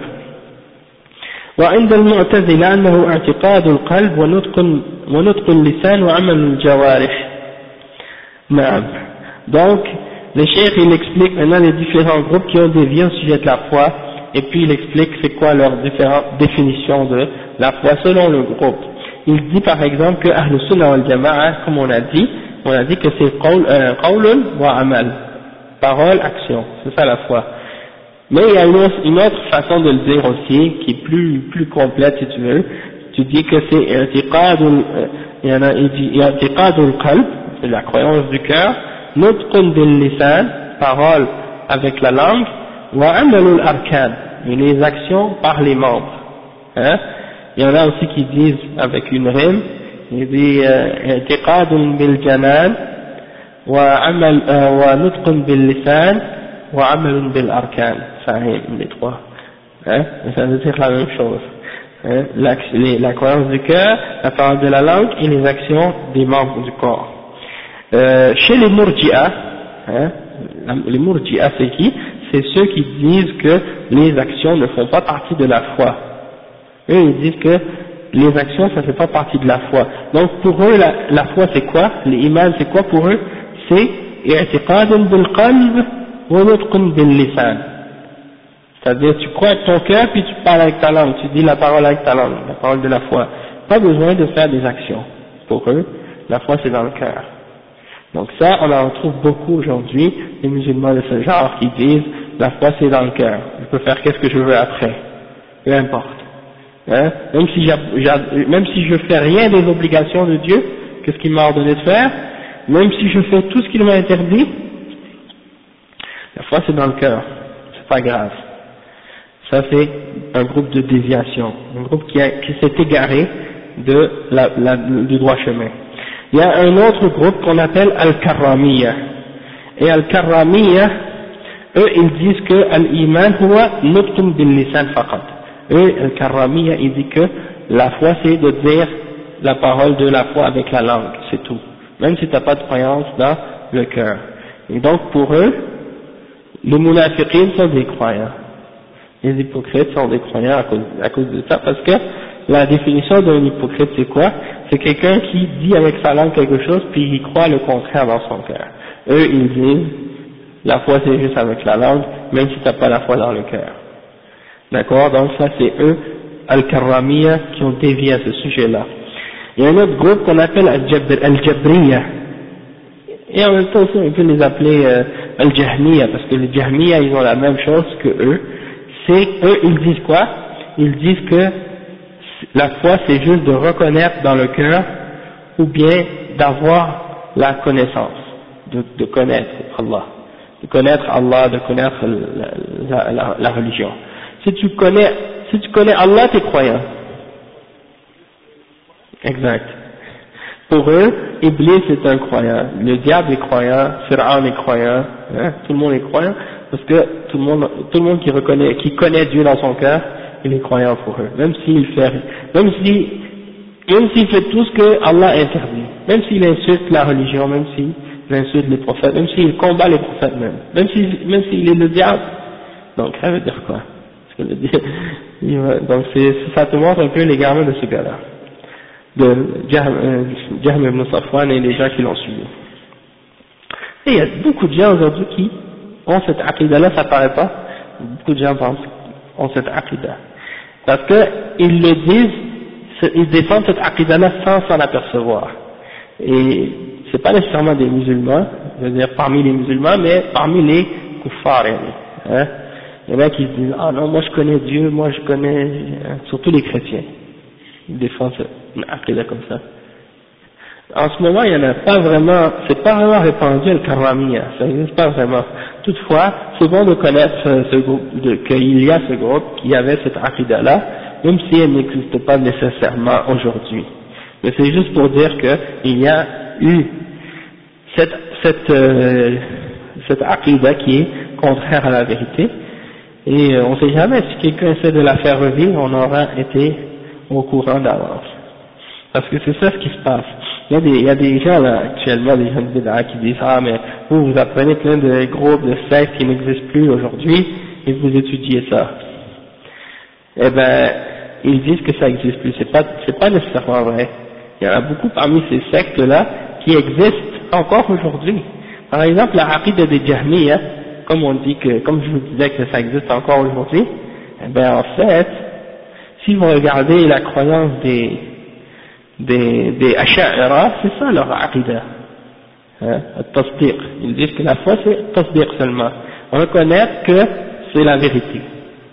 وعند المعتزلة أنه اعتقاد القلب ونطق, ونطق اللسان وعمل الجوارح. نعم. Donc, le cheikh il explique maintenant les différents groupes qui ont dévié au sujet de la foi, et puis il explique c'est quoi leurs différentes définitions de la foi selon le groupe. Il dit par exemple que Ahl Sunnah wal Jama'a, comme on a dit, on a dit que c'est qawlun wa amal, parole, action, c'est ça la foi. Mais il y a une autre, une autre façon de le dire aussi, qui est plus, plus complète si tu veux. Tu dis que c'est i'tiqadul, il y en a, il dit i'tiqadul qalb, c'est la croyance du cœur, nutqun bil lisan, parole avec la langue, wa amalul arkan, et les actions par les membres. Hein? Il y en a aussi qui disent avec une rime, il dit i'tiqadun bil janan, wa amal, wa nutqun bil lisan, wa amalun bil arkan. Ça rime les trois. Hein? Ça veut dire la même chose. Hein? La, les, la croyance du cœur, la parole de la langue et les actions des membres du corps. Euh, chez les Murji'a, hein, les Murji'a c'est qui? C'est ceux qui disent que les actions ne font pas partie de la foi. Eux ils disent que les actions ça fait pas partie de la foi. Donc pour eux la, la foi c'est quoi? L'iman c'est quoi pour eux? C'est i'tiqadun bil qalb wa nutqun bil lisan. C'est-à-dire tu crois avec ton cœur puis tu parles avec ta langue, tu dis la parole avec ta langue, la parole de la foi. Pas besoin de faire des actions. Pour eux, la foi c'est dans le cœur. Donc ça, on en retrouve beaucoup aujourd'hui, les musulmans de ce genre qui disent la foi c'est dans le cœur, je peux faire qu'est-ce que je veux après, peu importe. Hein? Même si j'a, j'a, même si je fais rien des obligations de Dieu, qu'est-ce qu'il m'a ordonné de faire, même si je fais tout ce qu'il m'a interdit, la foi c'est dans le cœur, c'est pas grave. Ça c'est un groupe de déviation, un groupe qui, a, qui s'est égaré de la, la, du droit chemin. Il y a un autre groupe qu'on appelle Al-Karramiyya. Et Al-Karramiyya, eux ils disent que Al-Iman huwa nutqun bil-lisan faqat. Eux, Al-Karramiyya, ils disent que la foi c'est de dire la parole de la foi avec la langue, c'est tout. Même si tu n'as pas de croyance dans le cœur. Et donc pour eux, les munafiqins sont des croyants. Les hypocrites sont des croyants à cause, à cause de ça, parce que la définition d'un hypocrite c'est quoi? C'est quelqu'un qui dit avec sa langue quelque chose puis il croit le contraire dans son cœur. Eux ils disent la foi c'est juste avec la langue, même si tu n'as pas la foi dans le cœur. D'accord? Donc ça c'est eux, Al-Karramiyya, qui ont dévié à ce sujet-là. Il y a un autre groupe qu'on appelle Al-Jabriyya. Et en même temps aussi on peut les appeler euh, Al-Jahmiyya, parce que les Jahmiyya ils ont la même chose que eux. c'est, eux, ils disent quoi? Ils disent que la foi, c'est juste de reconnaître dans le cœur, ou bien d'avoir la connaissance, de, de connaître Allah, de connaître Allah, de connaître la, la, la, la religion. Si tu connais, si tu connais Allah, tu es croyant. Exact. Pour eux, Iblis est un croyant, le diable est croyant, Pharaon est croyant, hein, tout le monde est croyant, parce que tout le monde, tout le monde qui reconnaît, qui connaît Dieu dans son cœur, il est croyant pour eux, même s'il fait, même si, même s'il fait tout ce que Allah interdit, même s'il insulte la religion, même s'il insulte les prophètes, même s'il combat les prophètes même, même s'il, même s'il est le diable. Donc, ça veut dire quoi? Parce que le diable, donc c'est, ça te montre un peu les gamins de ce gars-là, de Jahm ibn Safwan et les gens qui l'ont suivi. Et il y a beaucoup de gens aujourd'hui qui ont cette aqidah-là, ça paraît pas, beaucoup de gens pensent, ont cette aqidah. Parce qu'ils le disent, ils défendent cette aqidah-là sans s'en apercevoir. Et c'est pas nécessairement des musulmans, je veux dire parmi les musulmans, mais parmi les kuffars, hein. Il y en a qui se disent, ah non, moi je connais Dieu, moi je connais, hein, surtout les chrétiens. Ils défendent une aqidah comme ça. En ce moment, il n'y en a pas vraiment, c'est pas vraiment répandu le karamiya, ça n'existe pas vraiment. Toutefois, c'est bon de connaître ce groupe, qu'il y a ce groupe qui avait cette aqidah-là, même si elle n'existe pas nécessairement aujourd'hui. Mais c'est juste pour dire qu'il y a eu cette, cette, euh, cette aqidah qui est contraire à la vérité, et euh, on ne sait jamais, si quelqu'un essaie de la faire revivre, on aura été au courant d'avance. Parce que c'est ça ce qui se passe. Il y a des, il y a des gens là, actuellement, des gens de bid'a qui disent, ah mais vous, vous apprenez plein de groupes, de sectes qui n'existent plus aujourd'hui, et vous étudiez ça. Eh ben, ils disent que ça n'existe plus. C'est pas, c'est pas nécessairement vrai. Il y en a beaucoup parmi ces sectes là qui existent encore aujourd'hui. Par exemple, la aqidah des Jahmiya, comme on dit que, comme je vous disais que ça existe encore aujourd'hui, eh ben en fait, si vous regardez la croyance des des, des Asha'ira, c'est ça leur aqidah, hein, al-tasdiq. Ils disent que la foi c'est tasdiq seulement, reconnaître que c'est la vérité.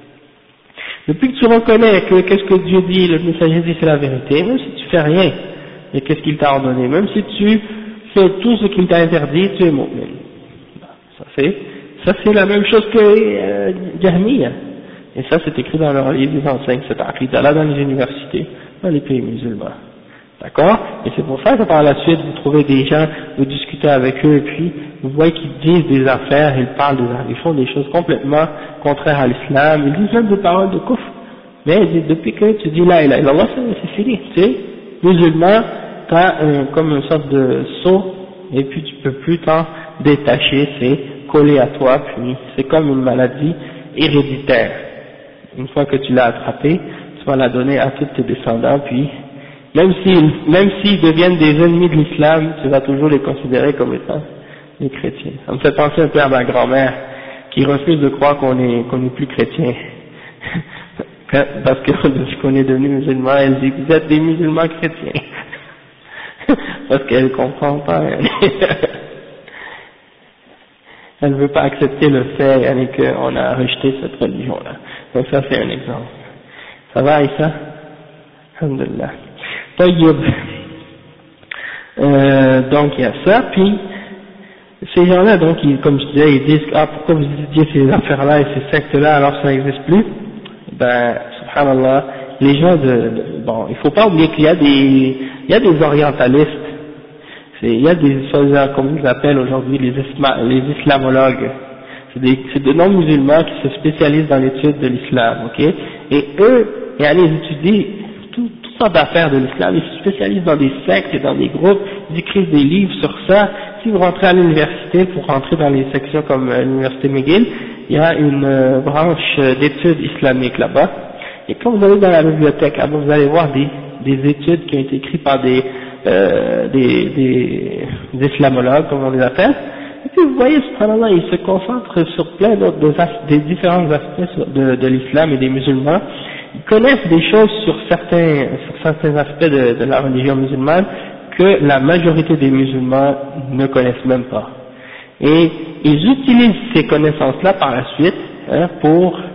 Depuis que tu reconnais que qu'est-ce que Dieu dit, le messager dit c'est la vérité, même si tu fais rien, et qu'est-ce qu'il t'a ordonné, même si tu fais tout ce qu'il t'a interdit, tu es mu'min. Ça c'est, ça c'est la même chose que euh, Jahmiya. Et ça c'est écrit dans leur livre, ils enseignent cette aqidah là dans les universités, dans les pays musulmans. D'accord? Et c'est pour ça que par la suite vous trouvez des gens, vous discutez avec eux et puis vous voyez qu'ils disent des affaires, ils parlent des affaires, ils font des choses complètement contraires à l'islam, ils disent même des paroles de kufr. Mais depuis que tu dis là, là, là, c'est fini, tu sais, musulman, t'as un, comme une sorte de seau et puis tu peux plus t'en détacher, c'est collé à toi, puis c'est comme une maladie héréditaire. Une fois que tu l'as attrapé, tu vas la donner à tous tes descendants, puis même s'ils, même s'ils deviennent des ennemis de l'islam, tu vas toujours les considérer comme étant des chrétiens. Ça me fait penser un peu à ma grand-mère, qui refuse de croire qu'on est, qu'on est plus chrétien. Parce que depuis qu'on est devenu musulman, elle dit, vous êtes des musulmans chrétiens. Parce qu'elle comprend pas. Elle ne veut pas accepter le fait qu'on a rejeté cette religion-là. Donc ça c'est un exemple. Ça va, Aïssa? Alhamdulillah. Tayyib. Euh, donc il y a ça, puis ces gens-là, donc, ils, comme je disais, ils disent, ah, pourquoi vous étudiez ces affaires-là et ces sectes-là alors que ça n'existe plus? Ben, subhanallah, les gens de, de bon, il faut pas oublier qu'il y a des, il y a des orientalistes, c'est, il y a des, comme ils appellent aujourd'hui, les, isma, les islamologues, c'est des, c'est de non-musulmans qui se spécialisent dans l'étude de l'islam, ok? Et eux, et allez, ils étudient tout, toutes sortes d'affaires de l'islam, ils se spécialisent dans des sectes et dans des groupes, ils écrivent des livres sur ça. Si vous rentrez à l'université, pour rentrer dans les sections comme euh, l'université McGill, il y a une euh, branche d'études islamiques là-bas. Et quand vous allez dans la bibliothèque, alors vous allez voir des, des études qui ont été écrites par des, euh, des, des, des islamologues, comme on les appelle. Et puis vous voyez, subhanallah, ils se concentrent sur plein d'autres des différents aspects de, de l'islam et des musulmans. Ils connaissent des choses sur certains, sur certains aspects de, de la religion musulmane que la majorité des musulmans ne connaissent même pas. Et ils utilisent ces connaissances-là par la suite, hein, pour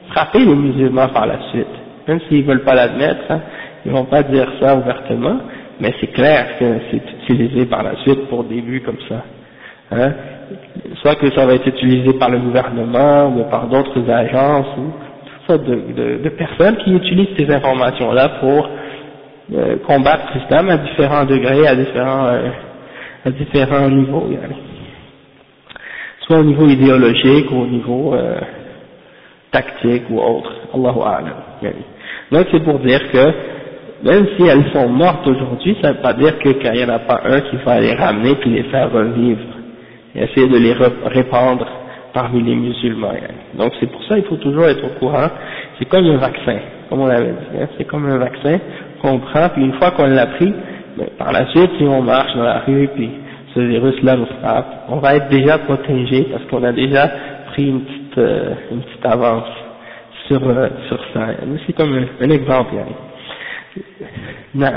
frapper les musulmans par la suite. Même s'ils veulent pas l'admettre, hein, ils vont pas dire ça ouvertement, mais c'est clair que c'est utilisé par la suite pour des buts comme ça. Hein. Soit que ça va être utilisé par le gouvernement ou par d'autres agences ou toutes sortes de, de, de personnes qui utilisent ces informations-là pour euh, combattre l'islam à différents degrés, à différents, euh, à différents niveaux. Yani. Soit au niveau idéologique ou au niveau euh, tactique ou autre. Allahu A'lam. Yani. Donc c'est pour dire que même si elles sont mortes aujourd'hui, ça ne veut pas dire que qu'il n'y en a pas un qui va les ramener puis les faire revivre et essayer de les répandre parmi les musulmans. Donc c'est pour ça qu'il faut toujours être au courant. C'est comme un vaccin, comme on l'avait dit. Hein. C'est comme un vaccin qu'on prend, puis une fois qu'on l'a pris, ben, par la suite, si on marche dans la rue, puis ce virus-là nous frappe, on va être déjà protégé parce qu'on a déjà pris une petite, euh, une petite avance sur, euh, sur ça. C'est comme un, un exemple. Hein. Non.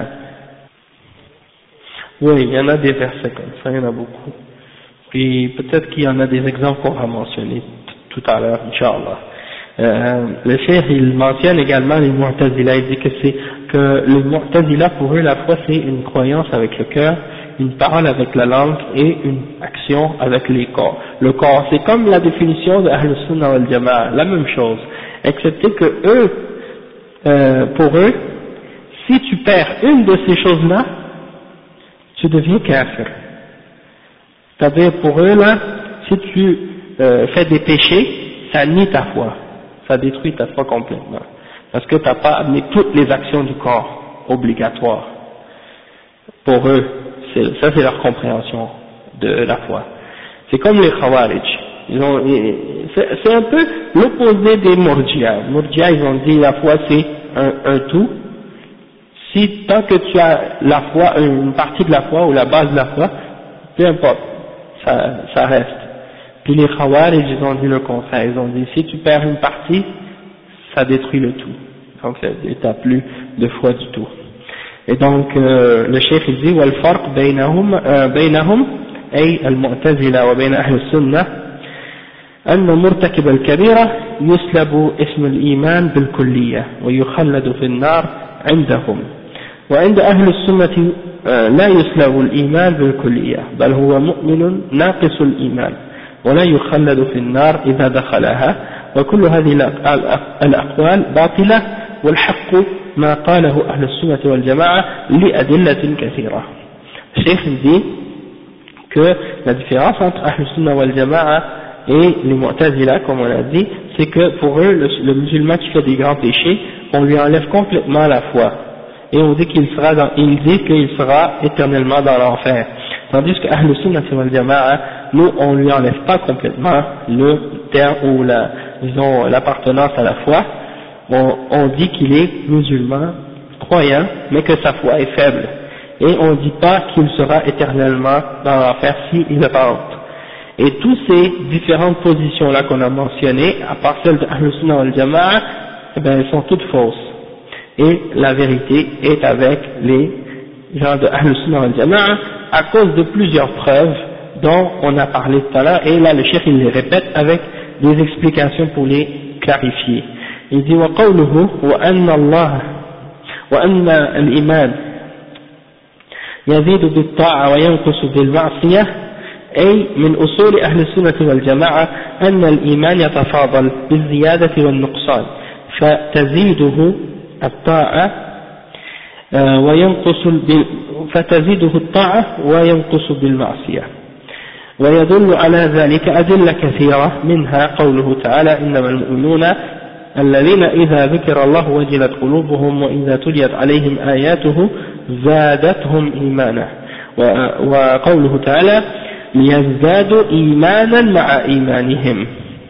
Oui, il y en a des versets comme ça, il y en a beaucoup. Puis peut-être qu'il y en a des exemples qu'on va mentionner tout à l'heure, Inch'Allah. Euh, le cheikh il mentionne également les Mu'tazila, il dit que c'est que les Mu'tazila pour eux la foi c'est une croyance avec le cœur, une parole avec la langue et une action avec les corps. Le corps, c'est comme la définition de Ahl Sunnah wal Jama'a, la même chose, excepté que eux, euh, pour eux, si tu perds une de ces choses-là, tu deviens kafir. C'est-à-dire pour eux là, si tu euh, fais des péchés, ça nie ta foi, ça détruit ta foi complètement, parce que tu n'as pas amené toutes les actions du corps obligatoires. Pour eux, ça c'est leur compréhension de la foi. C'est comme les Khawarij, ils ont, c'est un peu l'opposé des Murji'a. Murji'a ils ont dit la foi c'est un, un tout. Si tant que tu as la foi, une partie de la foi ou la base de la foi, peu importe. Ça, ça reste. Puis les Khawarij, ils ont dit le contraire, ils ont dit si tu perds une partie, ça détruit le tout. Donc tu n'as plus de foi du tout. Et donc euh, le cheikh il dit والفرق بينهم بينهم أي المعتزلة وبين أهل السنة أن مرتكب الكبيرة يسلب اسم الإيمان بالكلية ويخلد في النار عندهم وعند أهل السنة لا يسلب الإيمان بالكلية بل هو مؤمن ناقص الإيمان ولا يخلد في النار إذا دخلها وكل هذه الأقوال باطلة والحق ما قاله أهل السنة والجماعة لأدلة كثيرة. الشيخ dit que la différence entre Ahl Sunnah wal Jama'a et les Mu'tazila, comme on a dit, c'est que pour eux, le, le musulman qui fait des grands péchés, on lui enlève complètement la foi. Et on dit qu'il sera dans, il dit qu'il sera éternellement dans l'enfer. Tandis que Ahl Sunnah wal Jama'a, nous, on lui enlève pas complètement le terme ou la, disons, l'appartenance à la foi. On, on dit qu'il est musulman, croyant, mais que sa foi est faible. Et on ne dit pas qu'il sera éternellement dans l'enfer s'il rentre. Et toutes ces différentes positions-là qu'on a mentionnées, à part celle de Ahl Sunnah wal Jama'a, eh ben, elles sont toutes fausses. Et la vérité est avec les gens de Ahl Sunnah wal Jama'a à cause de plusieurs preuves dont on a parlé tout à l'heure, et là le cheikh il les répète avec des explications pour les clarifier. Il dit وقوله وأن الله وأن الإيمان يزيد بالطاعة وينقص بالمعصية أي من أصول أهل السنة والجماعة أن الإيمان يتفاضل بالزيادة والنقصان فتزيده الطاعة وينقص فتزيده الطاعة وينقص بالمعصية ويدل على ذلك أدلة كثيرة منها قوله تعالى إنما المؤمنون الذين إذا ذكر الله وجلت قلوبهم وإذا تليت عليهم آياته زادتهم إيمانا وقوله تعالى ليزدادوا إيمانا مع إيمانهم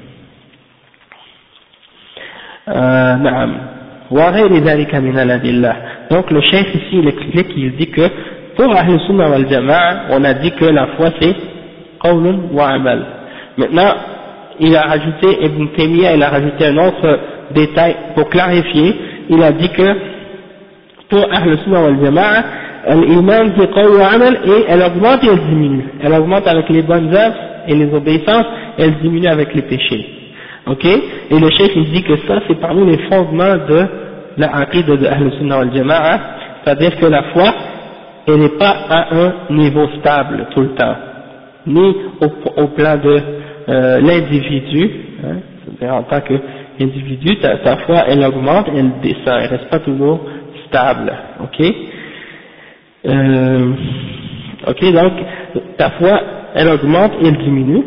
آه نعم وغير ذلك من الأدلة. Donc le cheikh ici il explique, il dit que pour Ahl Sunnah wal Jama'a on a dit que la foi c'est qawlun wa amal. Maintenant il a rajouté, Ibn Taymiyyah il a rajouté un autre détail pour clarifier. Il a dit que pour Ahl Sunnah wal Jama'a l'iman c'est qawl wa amal, et elle augmente et elle diminue. Elle augmente avec les bonnes œuvres et les obéissances, et elle diminue avec les péchés. Ok, et le cheikh il dit que ça c'est parmi les fondements de la aqida de Ahl Sunnah wal Jama'a, c'est-à-dire que la foi elle n'est pas à un niveau stable tout le temps, ni au, au plan de euh, l'individu, hein, c'est-à-dire en tant qu'individu, ta, ta foi elle augmente, elle descend, elle reste pas toujours stable, ok. Euh, ok, donc ta foi elle augmente et elle diminue.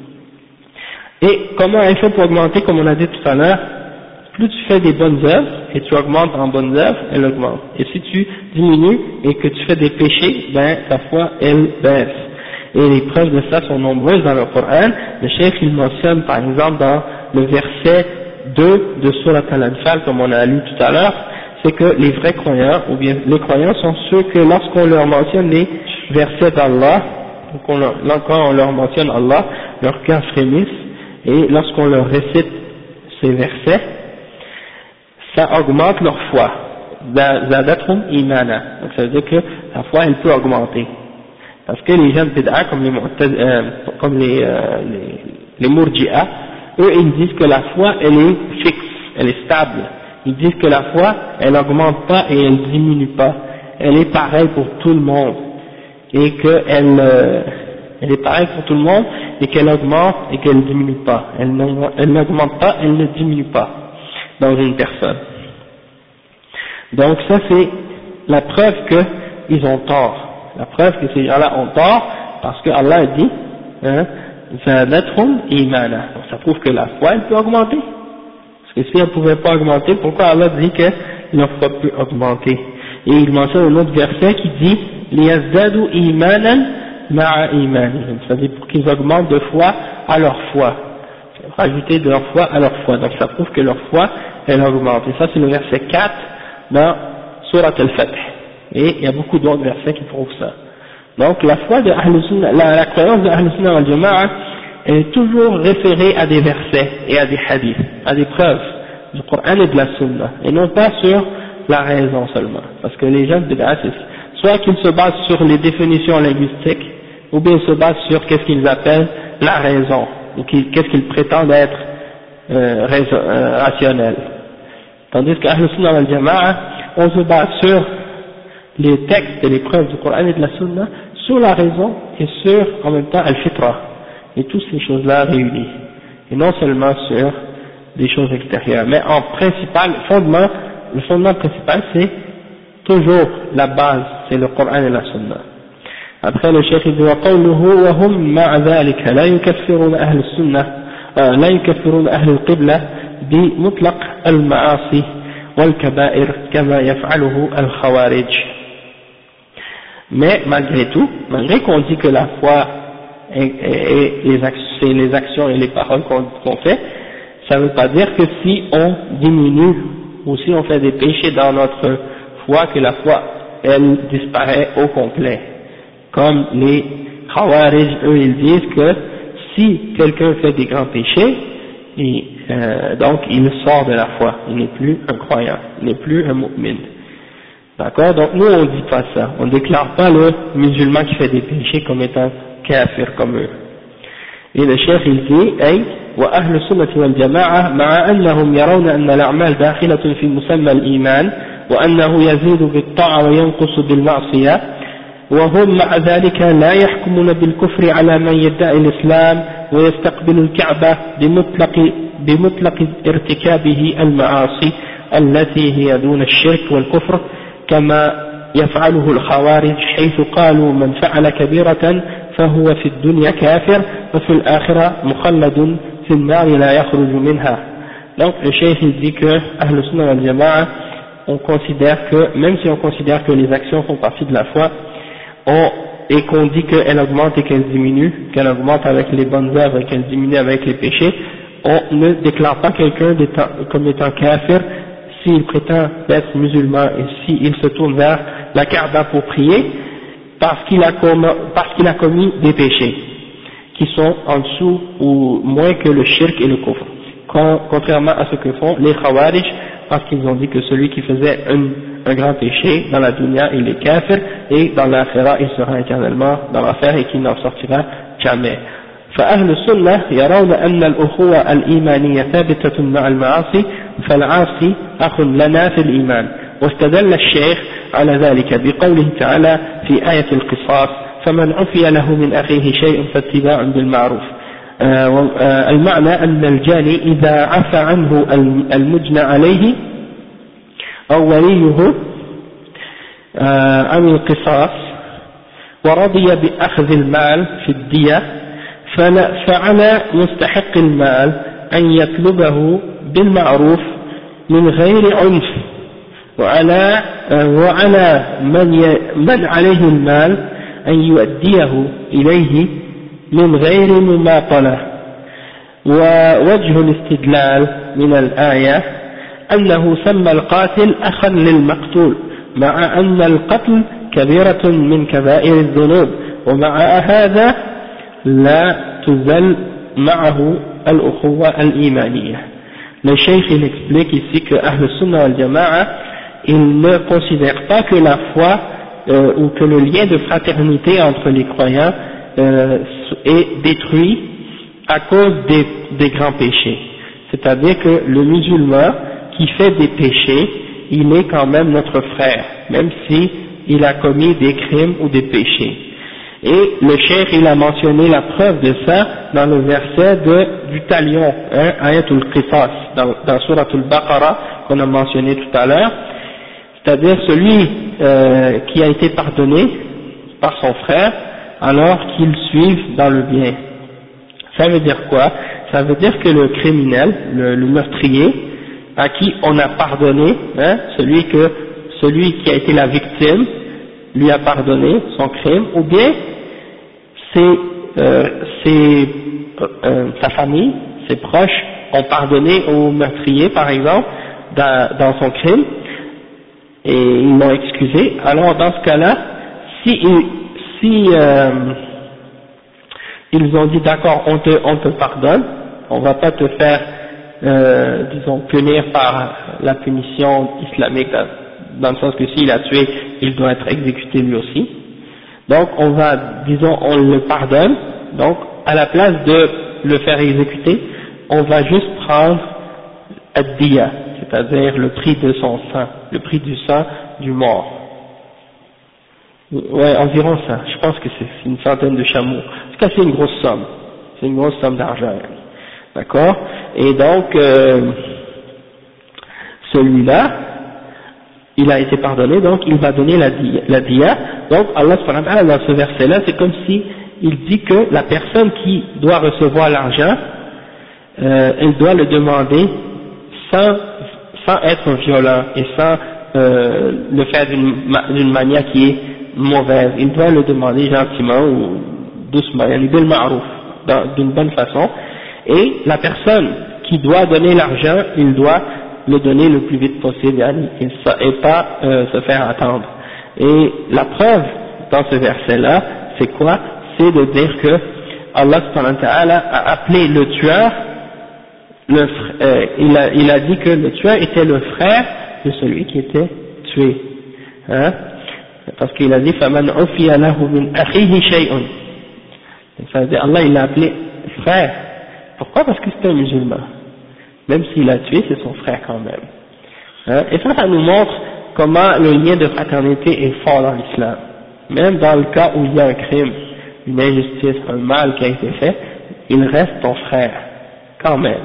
Et comment elle fait pour augmenter, comme on a dit tout à l'heure, plus tu fais des bonnes œuvres et tu augmentes en bonnes œuvres, elle augmente. Et si tu diminues et que tu fais des péchés, ben ta foi elle baisse. Et les preuves de ça sont nombreuses dans le Coran. Le cheikh il mentionne par exemple dans le verset deux de Surat Al-Anfal, comme on a lu tout à l'heure, c'est que les vrais croyants, ou bien les croyants sont ceux que lorsqu'on leur mentionne les versets d'Allah, quand on leur mentionne Allah, leur cœur frémisse, et lorsqu'on leur récite ces versets, ça augmente leur foi. Zadathum imana. Donc ça veut dire que la foi elle peut augmenter. Parce que les gens de bid'a, comme les, euh, comme les, euh, les, les murji'a, eux ils disent que la foi elle est fixe, elle est stable. Ils disent que la foi elle augmente pas et elle diminue pas. Elle est pareille pour tout le monde. Et qu'elle euh, elle est pareille pour tout le monde et qu'elle augmente et qu'elle ne diminue pas. Elle n'augmente pas, elle ne diminue pas dans une personne. Donc ça c'est la preuve qu'ils ont tort. La preuve que ces gens-là ont tort parce que Allah a dit hein, Zadathum imana. Donc ça prouve que la foi elle peut augmenter. Parce que si elle ne pouvait pas augmenter, pourquoi Allah dit que leur foi peut augmenter? Et il mentionne un autre verset qui dit Liyazdadu imanan ma'a imanihim, c'est-à-dire pour qu'ils augmentent de foi à leur foi, rajouter de leur foi à leur foi. Donc ça prouve que leur foi elle augmente. Et ça c'est le verset quatre dans Surat Al-Fath. Et il y a beaucoup d'autres versets qui prouvent ça. Donc la foi de Ahl Sunnah, la, la croyance de Ahl Sunnah wal Jama'a est toujours référée à des versets et à des hadiths, à des preuves du Coran et de la Sunna, et non pas sur la raison seulement. Parce que les gens de bid'a, soit qu'ils se basent sur les définitions linguistiques, ou bien ils se basent sur qu'est-ce qu'ils appellent la raison, ou qu'est-ce qu'ils prétendent être euh, raison, euh, rationnel. Tandis qu'Ahl Sunnah wal Jama'a, on se base sur les textes et les preuves du Coran et de la Sunna, sur la raison et sur, en même temps, al-fitra, et toutes ces choses-là réunies, et non seulement sur des choses extérieures. Mais en principal, fondement, le fondement principal, c'est toujours la base, c'est le Coran et la Sunna. Après le cheikh dit وقوله وهم مع ذلك لا يكفرون أهل السنة لا يكفرون أهل القبلة بمطلق المعاصي والكبائر كما يفعله الخوارج. Mais malgré tout, malgré qu'on dit que la foi et, et, et les, actions, les actions et les paroles qu'on qu'on fait, ça ne veut pas dire que si on diminue ou si on fait des péchés dans notre foi, que la foi elle disparaît au complet. Comme les Khawarij, eux ils disent que si quelqu'un fait des grands péchés, et, euh, donc il sort de la foi, il n'est plus un croyant, il n'est plus un mu'min. D'accord? Donc nous on ne dit pas ça, on ne déclare pas le musulman qui fait des péchés comme étant kafir comme eux. Et le cheikh il dit, أي وأهل السنة والجماعة مع أنهم يرون أن الأعمال داخلة في مسمى الإيمان وأنه يزيد بالطاعة وينقص بالمعصية وهم مع ذلك لا يحكمون بالكفر على من يدعي الإسلام ويستقبل الكعبة بمطلق بمطلق ارتكابه المعاصي التي هي دون الشرك والكفر كما يفعله الخوارج حيث قالوا من فعل كبيرة فهو في الدنيا كافر وفي الآخرة مخلد في النار لا يخرج منها. Donc le cheikh il dit que Ahl Sunnah wal Jama'a, on considère que, même si on considère que les actions font partie de la foi, on, et qu'on dit qu'elle augmente et qu'elle diminue, qu'elle augmente avec les bonnes œuvres et qu'elle diminue avec les péchés, on ne déclare pas quelqu'un comme étant kafir s'il prétend être musulman et s'il se tourne vers la Kaaba pour prier, parce qu'il a, parce qu'il a commis des péchés qui sont en dessous ou moins que le shirk et le kufr, contrairement à ce que font les Khawarij, parce qu'ils ont dit que celui qui faisait un, un grand péché dans la dunya il est kafir et dans l'akhira il sera éternellement dans l'enfer et qu'il n'en sortira jamais. فأهل السنة يرون أن الأخوة الإيمانية ثابتة مع المعاصي فالعاصي أخ لنا في الإيمان. واستدل الشيخ على ذلك بقوله تعالى في آية القصاص فمن عفي له من أخيه شيء فاتباع بالمعروف. آه المعنى أن الجاني إذا عفى عنه المجنى عليه أو وليه آه عن القصاص ورضي بأخذ المال في الدية فعلى مستحق المال أن يطلبه بالمعروف من غير عنف، وعلى وعلى من من عليه المال أن يؤديه إليه من غير مماطلة. ووجه الاستدلال من الآية أنه سمى القاتل أخا للمقتول مع أن القتل كبيرة من كبائر الذنوب، ومع هذا لا تزال معه الأخوة الإيمانية. Le cheikh il explique ici que Ahl Sunnah wal Jama'a il ne considère pas que la foi euh, ou que le lien de fraternité entre les croyants euh, est détruit à cause des, des grands péchés. C'est-à-dire que le musulman qui fait des péchés, il est quand même notre frère, même si il a commis des crimes ou des péchés. Et le cheikh il a mentionné la preuve de ça dans le verset de, du talion, hein, Ayatul Qisas, dans, dans Suratul Baqarah qu'on a mentionné tout à l'heure, c'est-à-dire celui euh, qui a été pardonné par son frère alors qu'il suive dans le bien. Ça veut dire quoi? Ça veut dire que le criminel, le, le meurtrier, à qui on a pardonné, hein, celui, que, celui qui a été la victime, lui a pardonné son crime, ou bien c'est, euh, c'est, euh, sa famille, ses proches ont pardonné au meurtrier par exemple dans, dans son crime et ils l'ont excusé. Alors dans ce cas-là, si, si euh, ils ont dit d'accord, on te, on te pardonne, on va pas te faire euh, disons punir par la punition islamique, dans le sens que s'il a tué, il doit être exécuté lui aussi. Donc on va, disons, on le pardonne, donc à la place de le faire exécuter, on va juste prendre ad-diya, c'est-à-dire le prix de son sang, le prix du sang du mort. Ouais, environ ça, je pense que c'est une centaine de chameaux. En tout cas c'est une grosse somme, c'est une grosse somme d'argent, d'accord? Et donc, euh, celui-là, il a été pardonné, donc il va donner la diya. La diya. Donc Allah subhanahu wa ta'ala dans ce verset-là, c'est comme si il dit que la personne qui doit recevoir l'argent, euh, elle doit le demander sans, sans être violent et sans euh, le faire d'une manière qui est mauvaise. Il doit le demander gentiment ou doucement, bil ma'ruf, d'une bonne façon. Et la personne qui doit donner l'argent, il doit le donner le plus vite possible et pas euh, se faire attendre. Et la preuve dans ce verset-là, c'est quoi? C'est de dire que Allah subhanahu wa ta'ala a appelé le tueur, le, euh, il, a, il a dit que le tueur était le frère de celui qui était tué. Hein? Parce qu'il a dit فَمَنْ عُفِيَ لَهُ مِنْ أَخِيهِ شَيْءٌ. Ça veut dire Allah il l'a appelé frère. Pourquoi? Parce que c'est un musulman. Même s'il a tué, c'est son frère quand même. Hein? Et ça, ça nous montre comment le lien de fraternité est fort dans l'islam. Même dans le cas où il y a un crime, une injustice, un mal qui a été fait, il reste ton frère, quand même.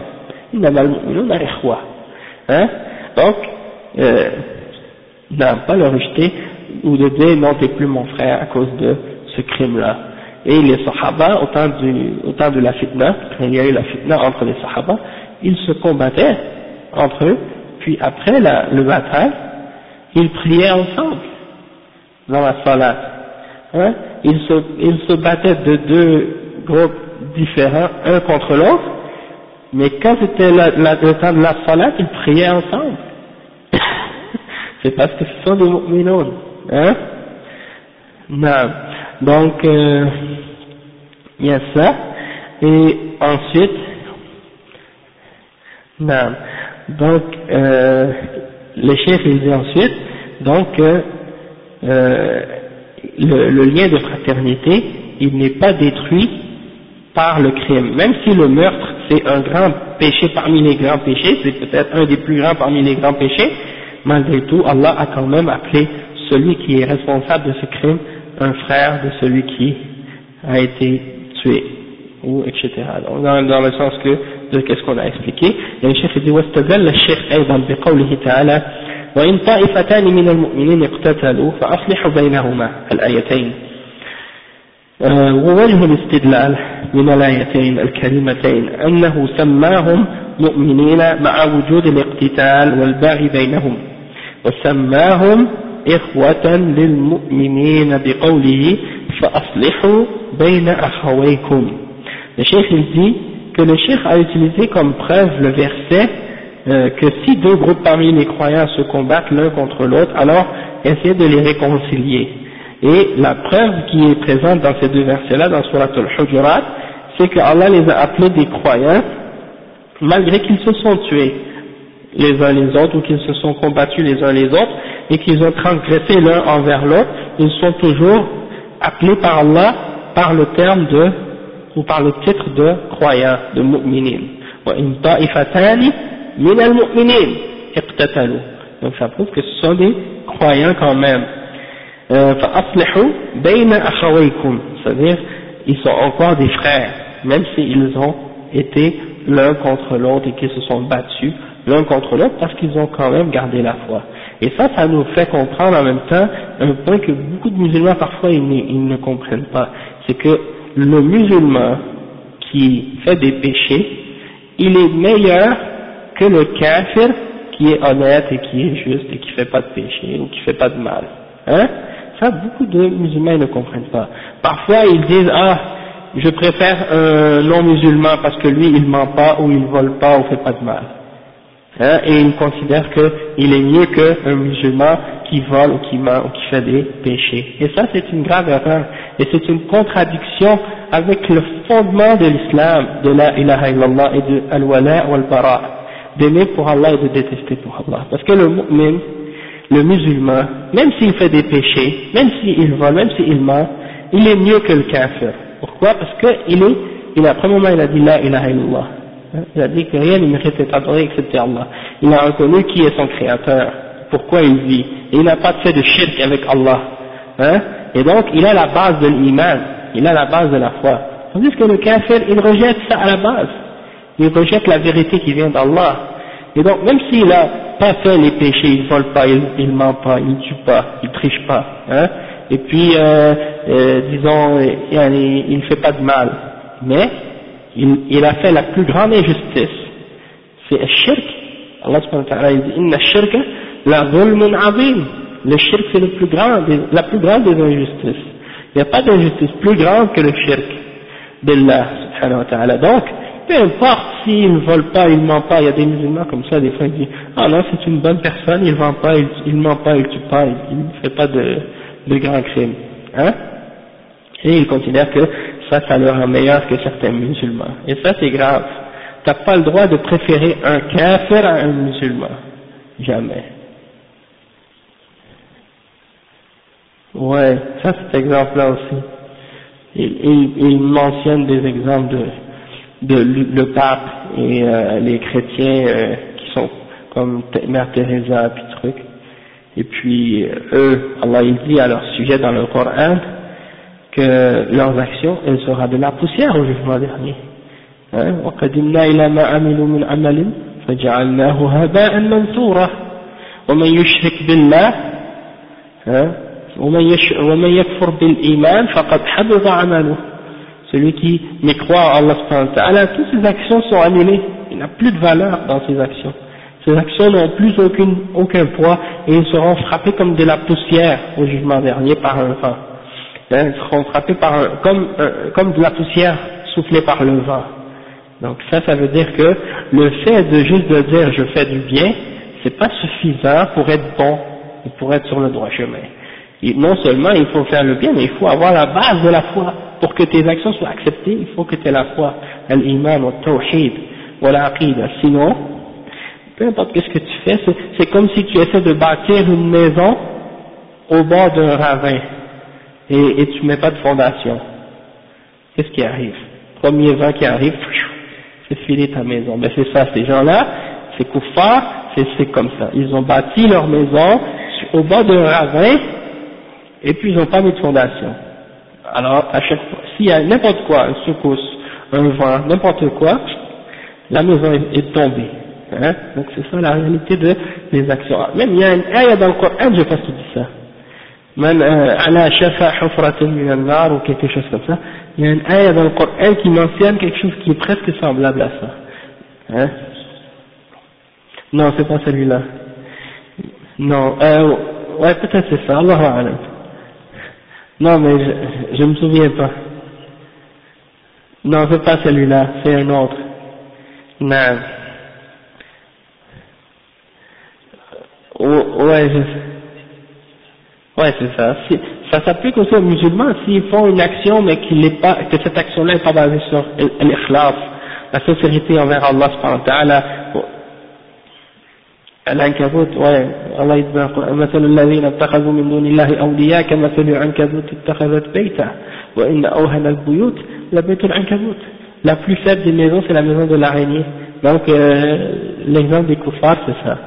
Hein? Donc, euh, n'a pas le rejeter ou de dire non, t'es plus mon frère à cause de ce crime-là. Et les sahaba, au temps, du, au temps de la fitna, quand il y a eu la fitna entre les sahaba, ils se combattaient entre eux, puis après la, le bataille, ils priaient ensemble dans la salat. Hein? Ils, se, ils se battaient de deux groupes différents, un contre l'autre, mais quand c'était la, la, le temps de la salat, ils priaient ensemble. C'est parce que ce sont des mu'minoun. Hein? Non. Donc, euh, il y a ça, et ensuite, non. Donc, euh, le chef il dit ensuite, donc, euh, le, le lien de fraternité, il n'est pas détruit par le crime. Même si le meurtre c'est un grand péché parmi les grands péchés, c'est peut-être un des plus grands parmi les grands péchés, malgré tout Allah a quand même appelé celui qui est responsable de ce crime un frère de celui qui a été tué, ou et cetera. Donc dans, dans le sens que de qu'est-ce qu'on a expliqué, et le chef dit واستدل الشيخ أيضا بقوله تعالى وإن طائفتان من المؤمنين اقتتلوا فأصلحوا بينهما الآيتين. ووجه الاستدلال من الآيتين الكريمتين أنه سماهم مؤمنين مع وجود الاقتتال والباغي بينهم، وسماهم إخوة للمؤمنين بقوله فأصلحوا بين أخويكم. Le cheikh il dit que le cheikh a utilisé comme preuve le verset euh, que si deux groupes parmi les croyants se combattent l'un contre l'autre, alors essayez de les réconcilier. Et la preuve qui est présente dans ces deux versets-là, dans Surat al-Hujurat, c'est que Allah les a appelés des croyants, malgré qu'ils se sont tués les uns les autres, ou qu'ils se sont combattus les uns les autres, et qu'ils ont transgressé l'un envers l'autre, ils sont toujours appelés par Allah par le terme de, ou par le titre de croyants, de mu'minin. Wa in ta'ifatani min al-mu'minin iqtatalu. Donc ça prouve que ce sont des croyants quand même. فأصلحوا بين أخويكم, c'est-à-dire ils sont encore des frères, même s'ils ont été l'un contre l'autre et qu'ils se sont battus l'un contre l'autre, parce qu'ils ont quand même gardé la foi. Et ça, ça nous fait comprendre en même temps un point que beaucoup de musulmans parfois ils ne, ils ne comprennent pas, c'est que le musulman qui fait des péchés, il est meilleur que le kafir qui est honnête et qui est juste et qui fait pas de péché ou qui fait pas de mal. Hein? Ça, beaucoup de musulmans ne comprennent pas. Parfois, ils disent, ah, je préfère un non-musulman parce que lui, il ment pas, ou il vole pas, ou fait pas de mal. Hein? Et ils considèrent qu'il est mieux qu'un musulman qui vole, ou qui ment, ou qui fait des péchés. Et ça, c'est une grave erreur. Et c'est une contradiction avec le fondement de l'islam, de la ilaha illallah et de al-wala wal-bara, d'aimer pour Allah et de détester pour Allah. Parce que le mu'min, le musulman, même s'il fait des péchés, même s'il vole, même s'il ment, il est mieux que le kafir. Pourquoi? Parce que il est, il a, premièrement, il a dit la ilaha illallah. Il a dit que rien ne mérite d'être adoré excepté Allah. Il a reconnu qui est son créateur, pourquoi il vit. Et il n'a pas fait de shirk avec Allah. Hein? Et donc, il a la base de l'iman, il a la base de la foi. Tandis que le kafir, il rejette ça à la base. Il rejette la vérité qui vient d'Allah. Et donc, même s'il a pas fait les péchés, il vole pas, il, il ment pas, il tue pas, il triche pas, hein, et puis, euh, euh, disons, il, il fait pas de mal, mais il, il a fait la plus grande injustice, c'est le shirk. Allah subhanahu wa ta'ala dit, inna shirka la zulmun azim. Le shirk c'est le plus grand, des, la plus grande des injustices. Il n'y a pas d'injustice plus grande que le shirk d'Allah subhanahu wa ta'ala. Donc, peu importe s'il ne vole pas, il ne ment pas, il y a des musulmans comme ça, des fois ils disent, ah non, c'est une bonne personne, il ne vend pas, il ne ment pas, il ne tue pas, il ne fait pas de, de grands crimes. Hein? Et ils considèrent que ça, ça leur rend meilleur que certains musulmans. Et ça, c'est grave. Tu n'as pas le droit de préférer un kafir à un musulman. Jamais. Ouais, ça, cet exemple-là aussi. Il, il, il mentionne des exemples de de le pape et euh, les chrétiens euh, qui sont comme Mère Teresa puis truc, et puis euh, eux, Allah il dit à leur sujet dans le Coran que leurs actions elles seront de la poussière au jugement dernier. Hein? وَقَدِمْنَا إِلَى مَا عَمِلُوا مِنْ عَمَلٍ فَجَعَلْنَاهُ هَبَاءً مَنْثُورًا وَمَنْ يُشْرِكْ بِاللَّهِ وَمَنْ يَكْفُرْ بِالْإِيمَانِ فَقَدْ حَبِطَ عَمَلُهُ. Celui qui mécroit en Allah subhanahu wa ta'ala, toutes ses actions sont annulées, il n'a plus de valeur dans ses actions. Ces actions n'ont plus aucune, aucun poids et ils seront frappés comme de la poussière au jugement dernier par un vent. Ils seront frappés par un, comme, euh, comme de la poussière soufflée par le vent. Donc ça, ça veut dire que le fait de juste de dire je fais du bien, c'est pas suffisant pour être bon et pour être sur le droit chemin. Et non seulement il faut faire le bien, mais il faut avoir la base de la foi. Pour que tes actions soient acceptées, il faut que tu aies la foi, al-iman, al-tawhid, al-aqida. Sinon, peu importe qu'est-ce que tu fais, c'est comme si tu essaies de bâtir une maison au bord d'un ravin et, et tu mets pas de fondation. Qu'est-ce qui arrive? premier vent qui arrive, c'est fini ta maison. Mais c'est ça, ces gens-là, ces kuffars, c'est comme ça. Ils ont bâti leur maison au bord d'un ravin, et puis ils n'ont pas mis de fondation. Alors, à chaque fois, s'il y a n'importe quoi, une secousse, un vent, n'importe quoi, la maison est, est tombée. Hein? Donc c'est ça la réalité de les actions. Même il y a une ayah dans le Coran, je ne sais pas qui dit ça. Même ala shafa hufratin min al-nar ou quelque chose comme ça. Il y a une ayah dans le Coran qui mentionne quelque chose qui est presque semblable à ça. Hein? Non, c'est pas celui-là. Non, euh, ouais, peut-être c'est ça, Allahu a'lam. Non, mais je, je me souviens pas. Non, c'est pas celui-là, c'est un autre. Non. Oh, ouais, je... ouais, c'est ça. Si, ça s'applique aussi aux musulmans s'ils font une action, mais qu'il n'est pas, que cette action-là n'est pas basée sur l'ikhlas, la sincérité envers Allah subhanahu wa ta'ala. العنكبوت والله يتبع مثل الذين اتخذوا من دون الله أولياء كمثل العنكبوت اتخذت بيتا وإن أوهن البيوت لبيت العنكبوت. La plus faible des maisons, c'est la maison de l'araignée. Donc euh, l'exemple des kuffars, c'est ça.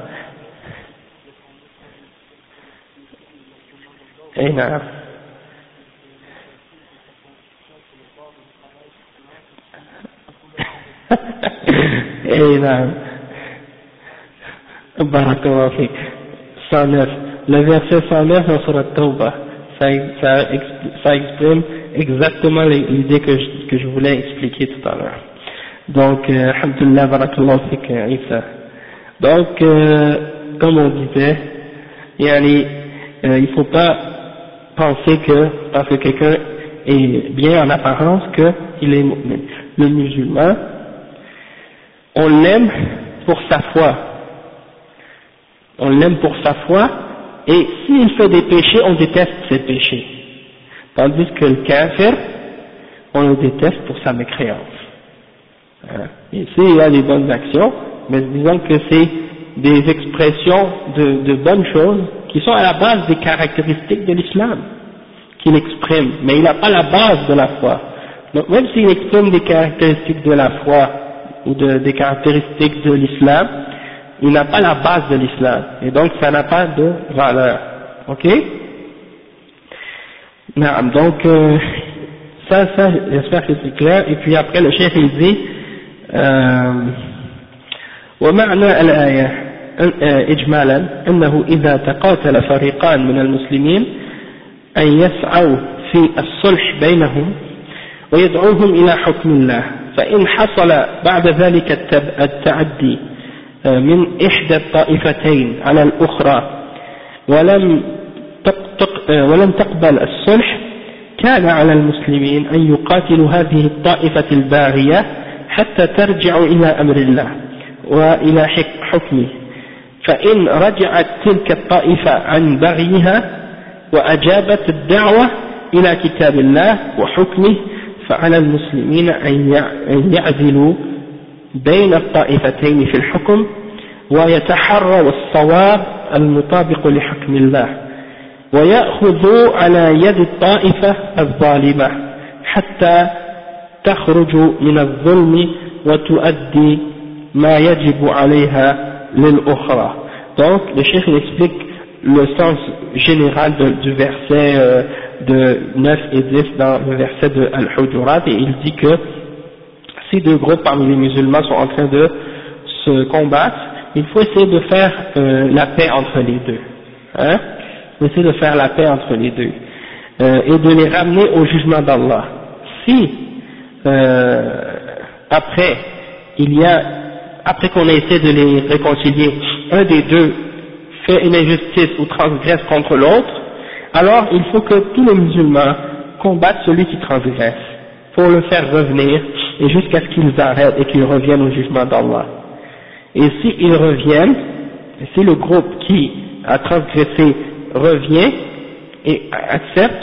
Et non. Et non. Barakallahu fik. cent neuf. Le verset cent neuf dans Surat Tawbah, ça, ça, ça exprime exactement l'idée que je, que je voulais expliquer tout à l'heure. Donc, euh, alhamdulillah, barakallahu fik, Isa. Donc, euh, comme on disait, yani, euh, il ne faut pas penser que, parce que quelqu'un est bien en apparence, qu'il est mu'min. Le musulman, on l'aime pour sa foi. On l'aime pour sa foi, et s'il fait des péchés, on déteste ses péchés. Tandis que le kafir, on le déteste pour sa mécréance. Hein? Et s'il y a des bonnes actions, mais disons que c'est des expressions de, de bonnes choses qui sont à la base des caractéristiques de l'islam qu'il exprime, mais il n'a pas la base de la foi. Donc même s'il exprime des caractéristiques de la foi ou de, des caractéristiques de l'islam, il n'a pas la base de l'islam, et donc ça n'a pas de valeur. Ok? Non, donc euh, ça, ça, j'espère que c'est clair. Et puis après le chef il dit euh, ومعنى الآية إجمالا أنه إذا تقاتل فريقان من المسلمين أن يسعوا في الصلح بينهم ويدعوهم إلى حكم الله، فإن حصل بعد ذلك التعدي من إحدى الطائفتين على الأخرى ولم ولم تقبل الصلح، كان على المسلمين أن يقاتلوا هذه الطائفة الباغية حتى ترجع إلى أمر الله وإلى حكمه، فإن رجعت تلك الطائفة عن بغيها وأجابت الدعوة إلى كتاب الله وحكمه، فعلى المسلمين أن يعزلوا بين الطائفتين في الحكم ويتحروا الصواب المطابق لحكم الله، ويأخذوا على يد الطائفة الظالمة حتى تخرج من الظلم وتؤدي ما يجب عليها للأخرى. Donc le cheikh explique le sens général de, du verset euh, de neuf et dix dans le verset de Al-Hujurat, et il dit que si deux groupes parmi les musulmans sont en train de se combattre, il faut essayer de faire euh, la paix entre les deux. Hein? Il faut essayer de faire la paix entre les deux euh, et de les ramener au jugement d'Allah. Si euh, après il y a après qu'on ait essayé de les réconcilier, un des deux fait une injustice ou transgresse contre l'autre, alors il faut que tous les musulmans combattent celui qui transgresse pour le faire revenir, et jusqu'à ce qu'ils arrêtent et qu'ils reviennent au jugement d'Allah. Et s'ils reviennent, et si le groupe qui a transgressé revient et accepte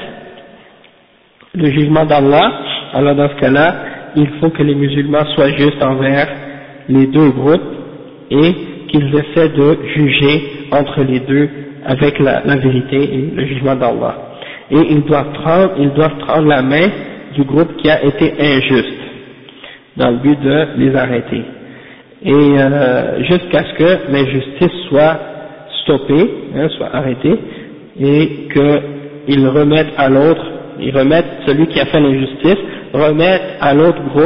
le jugement d'Allah, alors dans ce cas-là, il faut que les musulmans soient justes envers les deux groupes et qu'ils essaient de juger entre les deux avec la, la vérité et le jugement d'Allah. Et ils doivent prendre, ils doivent prendre la main du groupe qui a été injuste. dans le but de les arrêter. Et euh, jusqu'à ce que l'injustice soit stoppée, hein, soit arrêtée, et qu'ils remettent à l'autre, ils remettent celui qui a fait l'injustice, remettent à l'autre groupe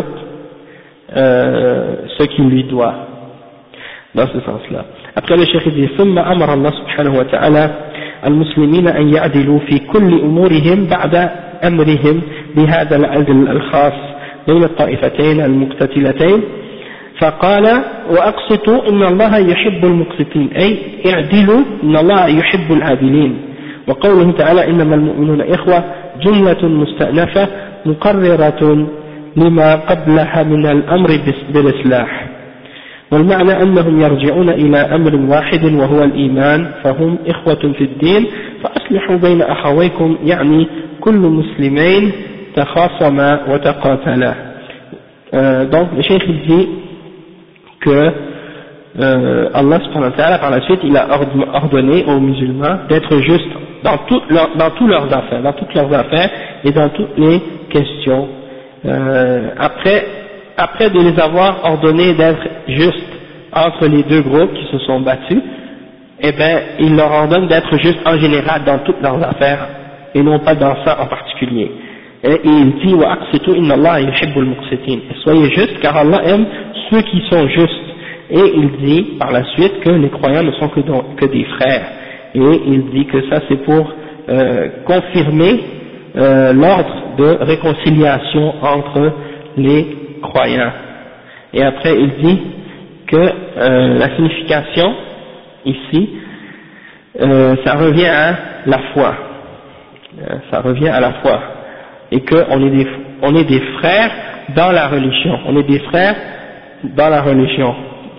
euh, ce qu'il lui doit, dans ce sens-là. Après le cheikh dit ثم أمر الله سبحانه وتعالى المسلمين أن يعدلوا في كل أمورهم بعد أمرهم بهذا العدل الخاص بين الطائفتين المقتتلتين فقال وأقسطوا إن الله يحب المقسطين أي اعدلوا إن الله يحب العادلين. وقوله تعالى إنما المؤمنون إخوة جملة مستأنفة مقررة لما قبلها من الأمر بالإصلاح، والمعنى أنهم يرجعون إلى أمر واحد وهو الإيمان فهم إخوة في الدين فأصلحوا بين أخويكم يعني كل مسلمين تخاصما وتقاتلا. euh, donc le cheikh dit que euh, Allah subhanahu wa ta'ala par la suite il a ordonné aux musulmans d'être justes dans, tout leur, dans tous leurs affaires, dans toutes leurs affaires et dans toutes les questions. Euh, après, après de les avoir ordonnés d'être justes entre les deux groupes qui se sont battus, eh bien, il leur ordonne d'être justes en général dans toutes leurs affaires et non pas dans ça en particulier. Et il dit wa aqsitu inna Allah yuhibbul muqsitin. Soyez justes car Allah aime ceux qui sont justes. Et il dit par la suite que les croyants ne sont que, donc, que des frères. Et il dit que ça c'est pour euh, confirmer euh, l'ordre de réconciliation entre les croyants. Et après il dit que euh, la signification ici, euh, ça revient à la foi. Euh, ça revient à la foi. Et qu'on est des, on est des frères dans la religion. On est des frères dans la religion.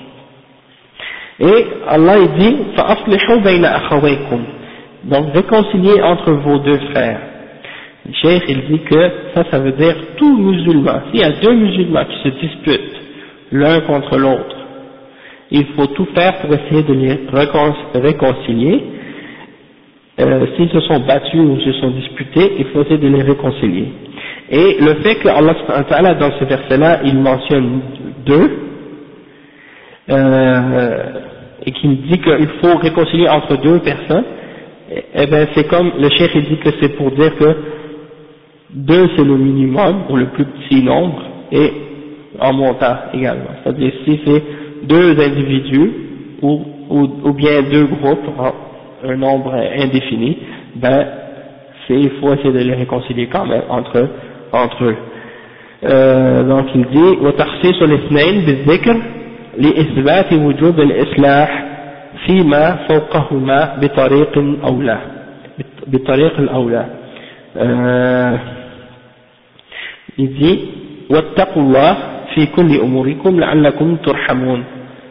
Et Allah il dit فَأَصْلِحُوا بَيْنَ أَخَوَيْكُمْ, donc réconcilier entre vos deux frères. Le cheikh il dit que ça, ça veut dire tout musulman. S'il y a deux musulmans qui se disputent l'un contre l'autre, il faut tout faire pour essayer de les réconcilier. Euh, s'ils se sont battus ou se sont disputés, il faut essayer de les réconcilier. Et le fait que Allah subhanahu wa ta'ala dans ce verset-là, il mentionne deux, euh, et qu'il dit qu'il faut réconcilier entre deux personnes, et, et ben c'est comme le cheikh il dit que c'est pour dire que deux c'est le minimum, ou le plus petit nombre, et en montant également. C'est-à-dire si c'est deux individus, ou, ou, ou bien deux groupes, un nombre indéfini, ben c'est, il faut essayer de les réconcilier quand même entre, entre eux. Euh, donc il dit وتخصيص الاثنين بالذكر لإثبات وجوب الإصلاح فيما فوقهما بطريق أولى بطريق الأولى. euh, il dit واتقوا الله في كل أموركم لعلكم ترحمون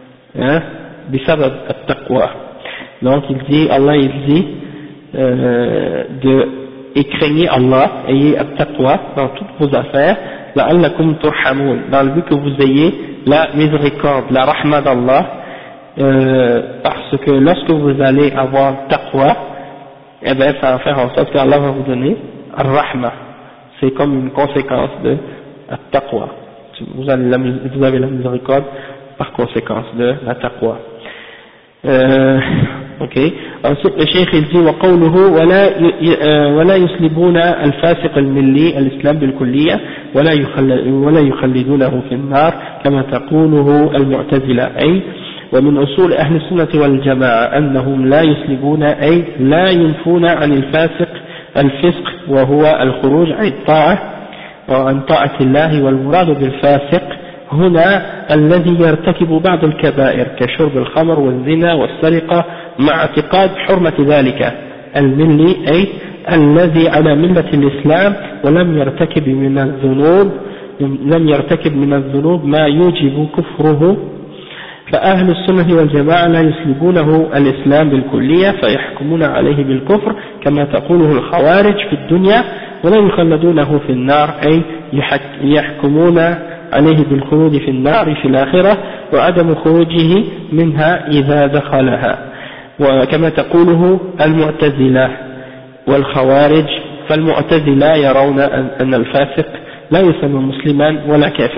بسبب التقوى. Donc il dit, Allah il dit euh, de et craignez Allah, ayez at-taqwa dans toutes vos affaires, la'allakum turhamoun, dans le but que vous ayez la miséricorde, la rahma d'Allah, euh, parce que lorsque vous allez avoir taqwa, eh bien ça va faire en sorte qu'Allah va vous donner ar-rahma. C'est comme une conséquence de at-taqwa. Vous avez la, vous avez la miséricorde par conséquence de la taqwa. Euh, ok. Ensuite le cheikh il dit وقوله ولا ولا يسلبون الفاسق الملي الإسلام بالكلية ولا ولا يخلدونه في النار كما تقوله المعتزلة. أي ومن أصول أهل السنة والجماعة أنهم لا يسلبون أي لا ينفون عن الفاسق الفسق وهو الخروج عن الطاعة وعن طاعة الله. والمراد بالفاسق هنا الذي يرتكب بعض الكبائر كشرب الخمر والزنا والسرقة مع اعتقاد حرمة ذلك الملي أي الذي على ملة الإسلام ولم يرتكب من الذنوب لم يرتكب من الذنوب ما يوجب كفره. فأهل السنة والجماعة لا يسلبونه الإسلام بالكلية فيحكمون عليه بالكفر كما تقوله الخوارج في الدنيا ولا يخلدونه في النار أي يحكمون عليه بالخلود في النار في الآخرة وعدم خروجه منها إذا دخلها. وكما تقوله المعتزلة والخوارج. فالمعتزلة يرون أن الفاسق لا يسمى مسلما ولا كافرا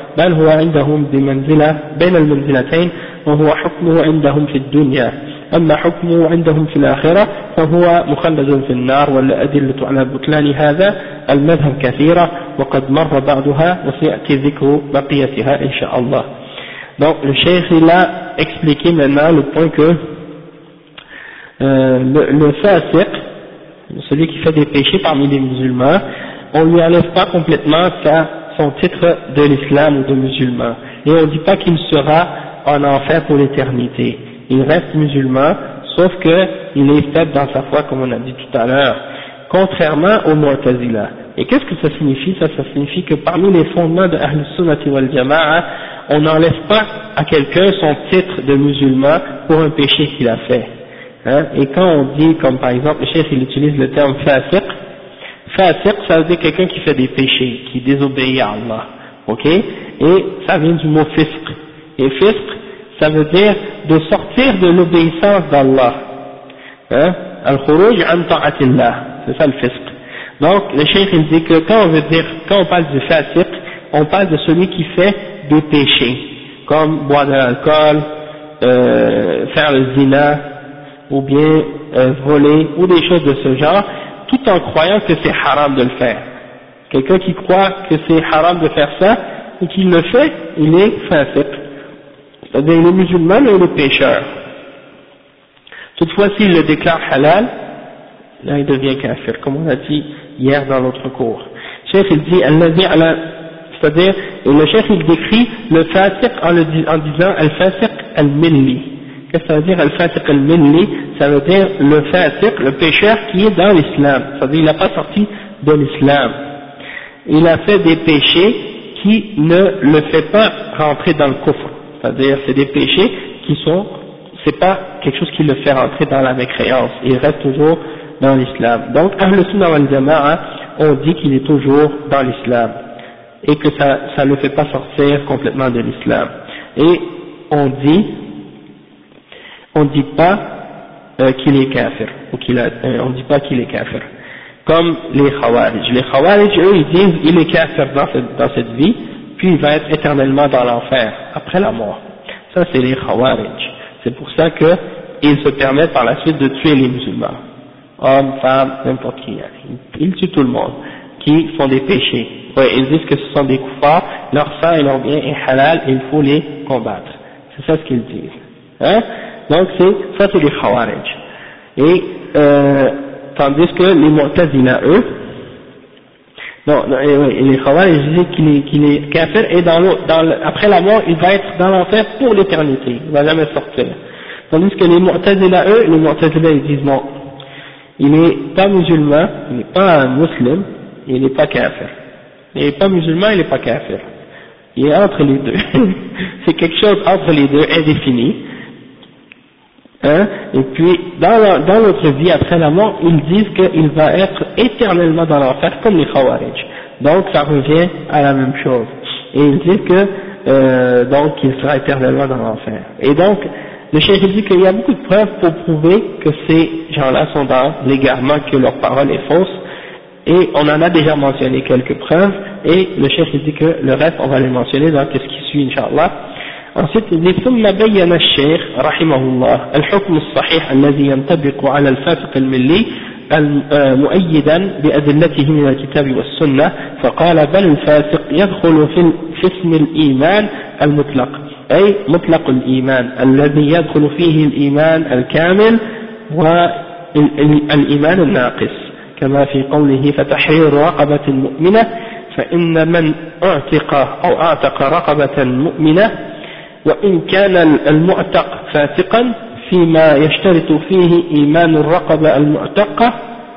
بل هو عندهم بمنزلة بين المنزلتين وهو حكمه عندهم في الدنيا أما حكمه عندهم في الآخرة فهو مخلد في النار والأدلة على بطلان هذا المذهب كثيرة وقد مر بعضها وسيأتي ذكر بقيتها إن شاء الله. Donc le cheikh il a expliqué maintenant le point que euh, le, le fasiq, celui qui fait des péchés parmi les musulmans, on ne lui enlève pas complètement sa, son titre de l'islam ou de musulman, et on ne dit pas qu'il sera en enfer pour l'éternité. Il reste musulman, sauf qu'il est faible dans sa foi, comme on a dit tout à l'heure, contrairement au Mu'tazila. Et qu'est-ce que ça signifie? Ça, ça signifie que parmi les fondements de Ahl Sunnati wal Jama'a, on n'enlève pas à quelqu'un son titre de musulman pour un péché qu'il a fait. Hein? Et quand on dit, comme par exemple, le cheikh il utilise le terme fasiq, fasiq ça veut dire quelqu'un qui fait des péchés, qui désobéit à Allah, ok? Et ça vient du mot fisq. Et fisq, ça veut dire de sortir de l'obéissance d'Allah. Hein? Al-khuruj an ta'atillah, c'est ça le fisq. Donc le cheikh il dit que quand on veut dire, quand on parle du fasiq, on parle de celui qui fait des péchés, comme boire de l'alcool, euh, faire le zina, ou bien euh, voler, ou des choses de ce genre, tout en croyant que c'est haram de le faire. Quelqu'un qui croit que c'est haram de faire ça, et qui le fait, il est fasiq. C'est-à-dire il est musulman, mais il est pécheur. Toutefois, s'il le déclare halal, là il devient kafir, comme on a dit hier dans notre cours. Cheikh il dit, c'est-à-dire, et le cheikh il décrit le fasiq en, le, en disant al-fasiq al-milli. Qu'est-ce que ça veut dire al-fasiq al-milli? Ça veut dire le fasiq, le pécheur qui est dans l'islam. C'est-à-dire il n'a pas sorti de l'islam. Il a fait des péchés qui ne le fait pas rentrer dans le kufr. C'est-à-dire c'est des péchés qui sont, c'est pas quelque chose qui le fait rentrer dans la mécréance. Il reste toujours dans l'islam. Donc Ahl Sunnah wal Jama'a, on dit qu'il est toujours dans l'islam et que ça ne le fait pas sortir complètement de l'islam. Et on dit, on dit pas euh, qu'il est kafir, ou qu'il a, euh, on dit pas qu'il est kafir. Comme les Khawarij. Les Khawarij, eux, ils disent il est kafir dans cette, dans cette vie, puis il va être éternellement dans l'enfer, après la mort. Ça c'est les Khawarij. C'est pour ça qu'ils se permettent par la suite de tuer les musulmans. Hommes, femmes, n'importe qui. Ils tuent tout le monde, qui font des péchés. Ouais, ils disent que ce sont des kuffars, leur sang et leur bien est halal et il faut les combattre. C'est ça ce qu'ils disent. Hein? Donc c'est, ça c'est les Khawarij. Et, euh, tandis que les Mu'tazila, eux, non, non et, et les Khawarij disent qu'il est, qu'il est kafir et dans le, dans le, après la mort, il va être dans l'enfer pour l'éternité. Il va jamais sortir. Tandis que les Mu'tazila, eux, les Mu'tazila, ils disent non. Il n'est pas musulman, il n'est pas un musulman, il n'est pas kafir. Il n'est pas musulman, il n'est pas kafir. Il est entre les deux. C'est quelque chose entre les deux, indéfini. Hein? Et puis, dans, la, dans notre vie après la mort, ils disent qu'il va être éternellement dans l'enfer, comme les Khawarij. Donc, ça revient à la même chose. Et ils disent que, euh, donc, il sera éternellement dans l'enfer. Et donc, le cheikh dit qu'il y a beaucoup de preuves pour prouver que ces gens-là sont dans l'égarement, que leur parole est fausse. Et on en a déjà mentionné quelques preuves. Et le cheikh dit que le reste, on va les mentionner dans ce qui suit, Inch'Allah. Ensuite, il dit ثم بين الشيخ رحمه الله الحكم الصحيح الذي ينطبق على الفاسق الملي مؤيدا بأدلته من الكتاب والسنة فقال بل الفاسق يدخل في اسم الإيمان المطلق أي مطلق الإيمان الذي يدخل فيه الإيمان الكامل والإيمان الناقص كما في قوله فتحرير رقبة مؤمنة فإن من اعتق أو اعتق رقبة مؤمنة وإن كان المعتق فاسقا فيما يشترط فيه إيمان الرقبة المعتقة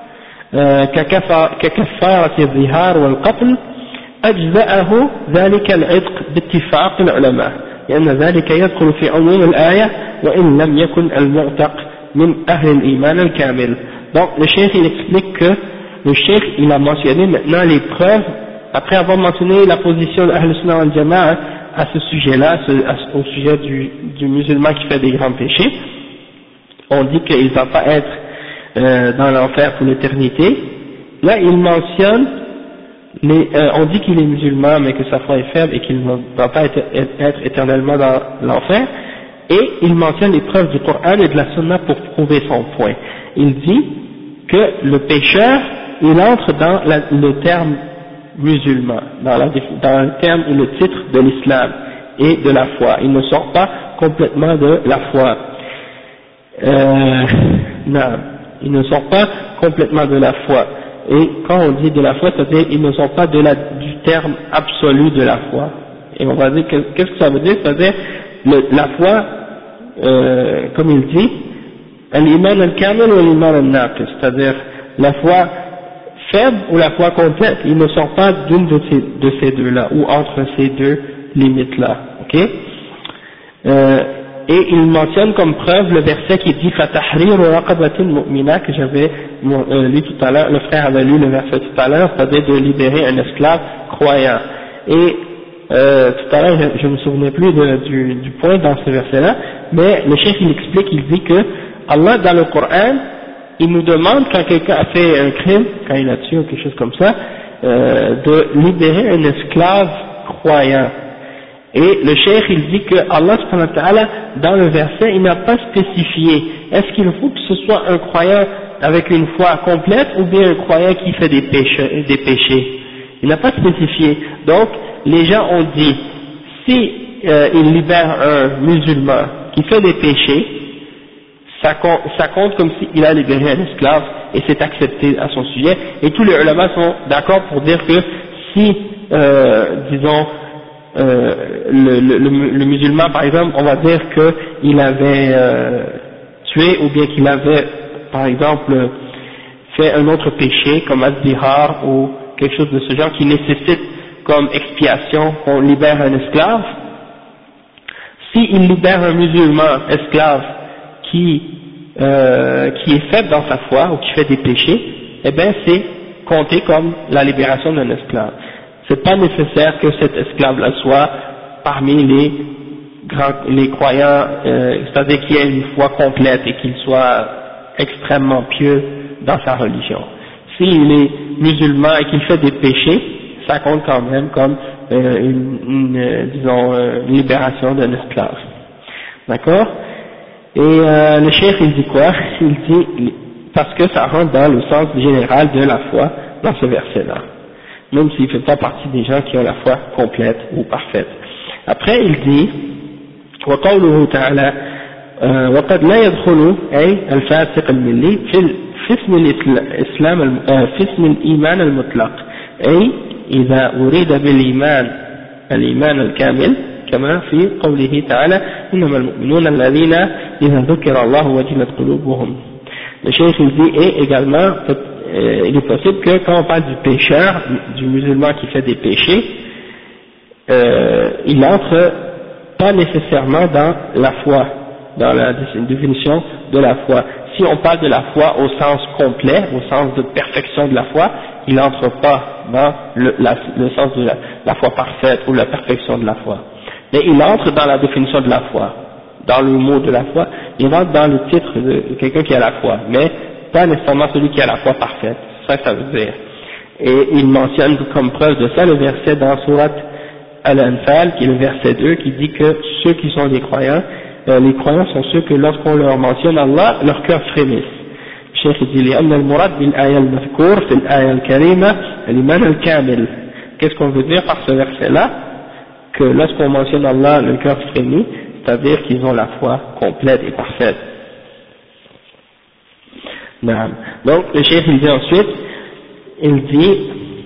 ككفارة الظهار والقتل أجزأه ذلك العتق باتفاق العلماء لأن ذلك يدخل في عموم الآية وإن لم يكن المعتق من أهل الإيمان الكامل. Donc le cheikh il explique que le cheikh il a mentionné maintenant les preuves après avoir mentionné la position de Ahl Sunnah wal Jama'a à ce sujet-là, au sujet du, du musulman qui fait des grands péchés. On dit qu'il ne va pas être euh, dans l'enfer pour l'éternité. Là il mentionne les, euh, on dit qu'il est musulman mais que sa foi est faible et qu'il ne va pas être, être éternellement dans l'enfer, et il mentionne les preuves du Coran et de la Sunna pour prouver son point. Il dit que le pécheur, il entre dans la, le terme musulman, dans, la, dans le terme et le titre de l'islam et de la foi. Il ne sort pas complètement de la foi. Euh, non, il ne sort pas complètement de la foi. Et quand on dit de la foi, c'est-à-dire ils ne sont pas de la, du terme absolu de la foi. Et on va dire, qu'est-ce que ça veut dire? C'est-à-dire le, la foi, euh, comme il dit, al-iman al-kamil ou al-iman al-naqis, c'est-à-dire la foi faible ou la foi complète. Il ne sort pas d'une de ces, de ces deux-là, ou entre ces deux limites-là. Ok? Euh, et il mentionne comme preuve le verset qui dit Fatahrir raqabatin mu'mina, que j'avais euh, lu tout à l'heure, le frère avait lu le verset tout à l'heure, c'est-à-dire de libérer un esclave croyant. Et euh, tout à l'heure, je, je me souvenais plus de, du, du point dans ce verset-là, mais le chef il explique, il dit que Allah dans le Coran, il nous demande quand quelqu'un a fait un crime, quand il a tué ou quelque chose comme ça, euh, de libérer un esclave croyant. Et le cheikh il dit que Allah subhanahu wa ta'ala dans le verset il n'a pas spécifié est-ce qu'il faut que ce soit un croyant avec une foi complète ou bien un croyant qui fait des péchés, des péchés. Il n'a pas spécifié. Donc les gens ont dit si euh, il libère un musulman qui fait des péchés, ça compte, ça compte comme s'il a libéré un esclave et c'est accepté à son sujet. Et tous les ulama sont d'accord pour dire que si euh, disons Euh, le, le, le musulman par exemple, on va dire qu'il avait euh, tué ou bien qu'il avait par exemple fait un autre péché comme az-zihar ou quelque chose de ce genre qui nécessite comme expiation qu'on libère un esclave. S'il libère un musulman esclave qui, euh, qui est faible dans sa foi ou qui fait des péchés, eh bien c'est compté comme la libération d'un esclave. C'est pas nécessaire que cet esclave-là soit parmi les grands, les croyants, euh, c'est-à-dire qu'il ait une foi complète et qu'il soit extrêmement pieux dans sa religion. S'il est musulman et qu'il fait des péchés, ça compte quand même comme euh, une, une euh, disons, euh, une libération d'un esclave. D'accord? Et euh, le cheikh il dit quoi? Il dit, parce que ça rentre dans le sens général de la foi dans ce verset-là, même s'il ne fait pas partie des gens qui ont la foi complète ou parfaite. Après il dit وقوله تعالى وقد لا يدخل أي الفاسق الملي في اسم الإسلام في اسم الإيمان المطلق أي إذا أريد بالإيمان الإيمان الكامل كما في قوله تعالى إنما المؤمنون الذين إذا ذكر الله وجلت قلوبهم. Le cheikh il dit et également Euh, il est possible que quand on parle du pécheur, du musulman qui fait des péchés, euh, il entre pas nécessairement dans la foi, dans la définition de la foi. Si on parle de la foi au sens complet, au sens de perfection de la foi, il n'entre pas dans le, la, le sens de la, la foi parfaite ou la perfection de la foi. Mais il entre dans la définition de la foi, dans le mot de la foi, il entre dans le titre de quelqu'un qui a la foi, mais pas nécessairement celui qui a la foi parfaite, c'est ça que ça veut dire. Et il mentionne comme preuve de ça le verset dans Surat Al-Anfal, qui est le verset deux, qui dit que ceux qui sont des croyants, euh, les croyants sont ceux que lorsqu'on leur mentionne Allah, leur cœur frémisse. Le cheikh dit لأن المراد بالآية المذكور في الآية الكريمة الإيمان الكامل. Qu'est-ce qu'on veut dire par ce verset-là? Que lorsqu'on mentionne Allah, le cœur frémit, c'est-à-dire qu'ils ont la foi complète et parfaite. Donc le cheikh il dit ensuite, il dit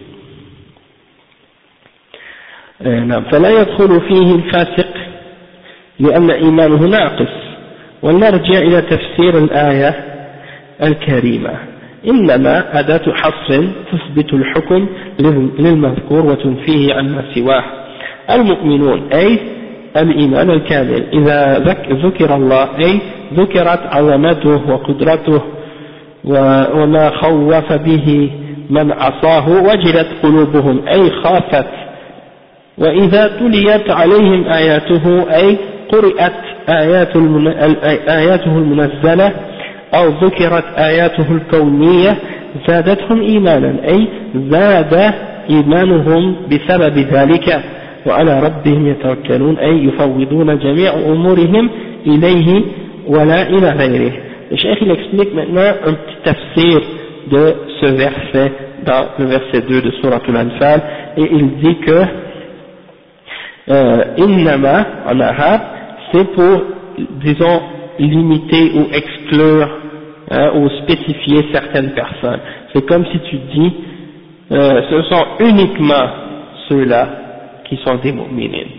فلا يدخل فيه الفاسق لأن إيمانه ناقص. ونرجع إلى تفسير الآية الكريمة إنما أداة حصر تثبت الحكم للمذكور وتنفيه عما سواه. المؤمنون أي الإيمان الكامل إذا ذكر الله أي ذكرت عظمته وقدرته وما خوف به من عصاه وجلت قلوبهم أي خافت. وإذا تليت عليهم آياته أي قرأت آيات آياته المنزلة أو ذكرت آياته الكونية زادتهم إيمانا أي زاد إيمانهم بسبب ذلك وعلى ربهم يتوكلون أي يفوضون جميع أمورهم إليه ولا إلى غيره. Le cheikh il explique maintenant un petit tafsir de ce verset dans le verset deux de Sourate Al-Anfal, et il dit que euh, innama en arabe c'est pour, disons, limiter ou exclure hein, ou spécifier certaines personnes. C'est comme si tu dis euh, ce sont uniquement ceux-là qui sont des mu'minin.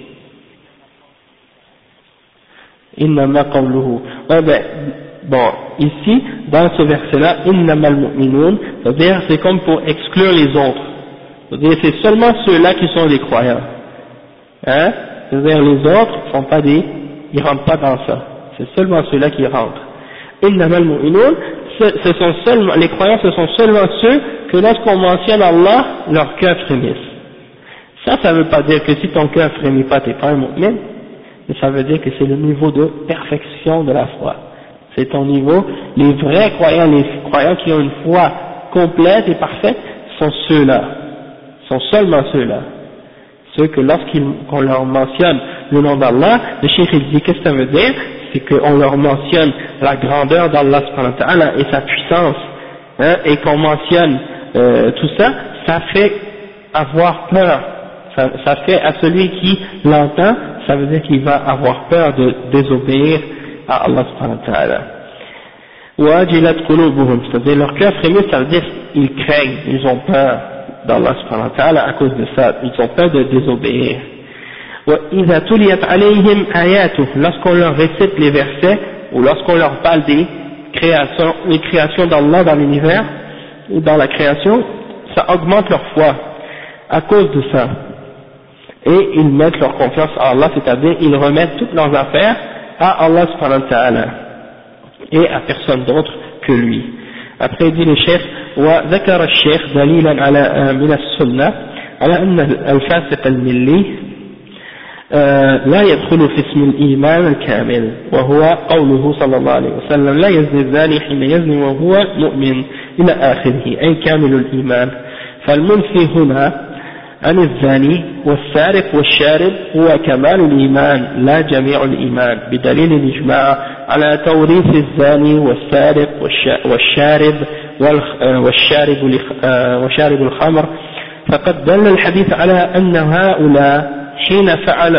Innama qawluhu. Ouais, ben, bon, ici, dans ce verset-là, innama al-mu'minun, c'est-à-dire c'est comme pour exclure les autres. C'est-à-dire c'est seulement ceux-là qui sont des croyants. Hein? C'est-à-dire les autres ne sont pas des, ils rentrent pas dans ça. C'est seulement ceux-là qui rentrent. Innama al-mu'minun, ce sont seulement, les croyants ce sont seulement ceux que lorsqu'on mentionne Allah, leur cœur frémisse. Ça, ça ne veut pas dire que si ton cœur ne frémit pas, tu n'es pas un mu'min, mais ça veut dire que c'est le niveau de perfection de la foi. C'est ton niveau, les vrais croyants, les croyants qui ont une foi complète et parfaite, sont ceux-là, sont seulement ceux-là. Ceux que lorsqu'on leur mentionne le nom d'Allah, le cheikh il dit qu'est-ce que ça veut dire? C'est qu'on leur mentionne la grandeur d'Allah subhanahu wa ta'ala et sa puissance, hein, et qu'on mentionne euh, tout ça, ça fait avoir peur. Ça, ça fait à celui qui l'entend, ça veut dire qu'il va avoir peur de désobéir à Allah subhanahu wa ta'ala. Wajilat qulubuhum, c'est-à-dire leur cœur frémit, ça veut dire qu'ils craignent, ils ont peur d'Allah subhanahu wa ta'ala à cause de ça, ils ont peur de désobéir. وَإِذَا تُلِيَتْ عَلَيْهِمْ آيَاتُهُ, lorsqu'on leur récite les versets, ou lorsqu'on leur parle des créations, les créations d'Allah dans l'univers, ou dans la création, ça augmente leur foi à cause de ça. Et ils mettent leur confiance à Allah, c'est-à-dire ils remettent toutes leurs affaires à Allah subhanahu wa ta'ala et à personne d'autre que lui. Après il dit le cheikh وذكر الشيخ دليلا على من السنة على أن الفاسق الملي لا يدخل في اسم الإيمان الكامل وهو قوله صلى الله عليه وسلم لا يزني الزاني حين يزني وهو مؤمن إلى آخره أي كامل الإيمان. فالمنفي هنا عن الزاني والسارق والشارب هو كمال الإيمان لا جميع الإيمان بدليل الإجماع على توريث الزاني والسارق والشارب والشارب وشارب الخمر. فقد دل الحديث على أن هؤلاء حين فعل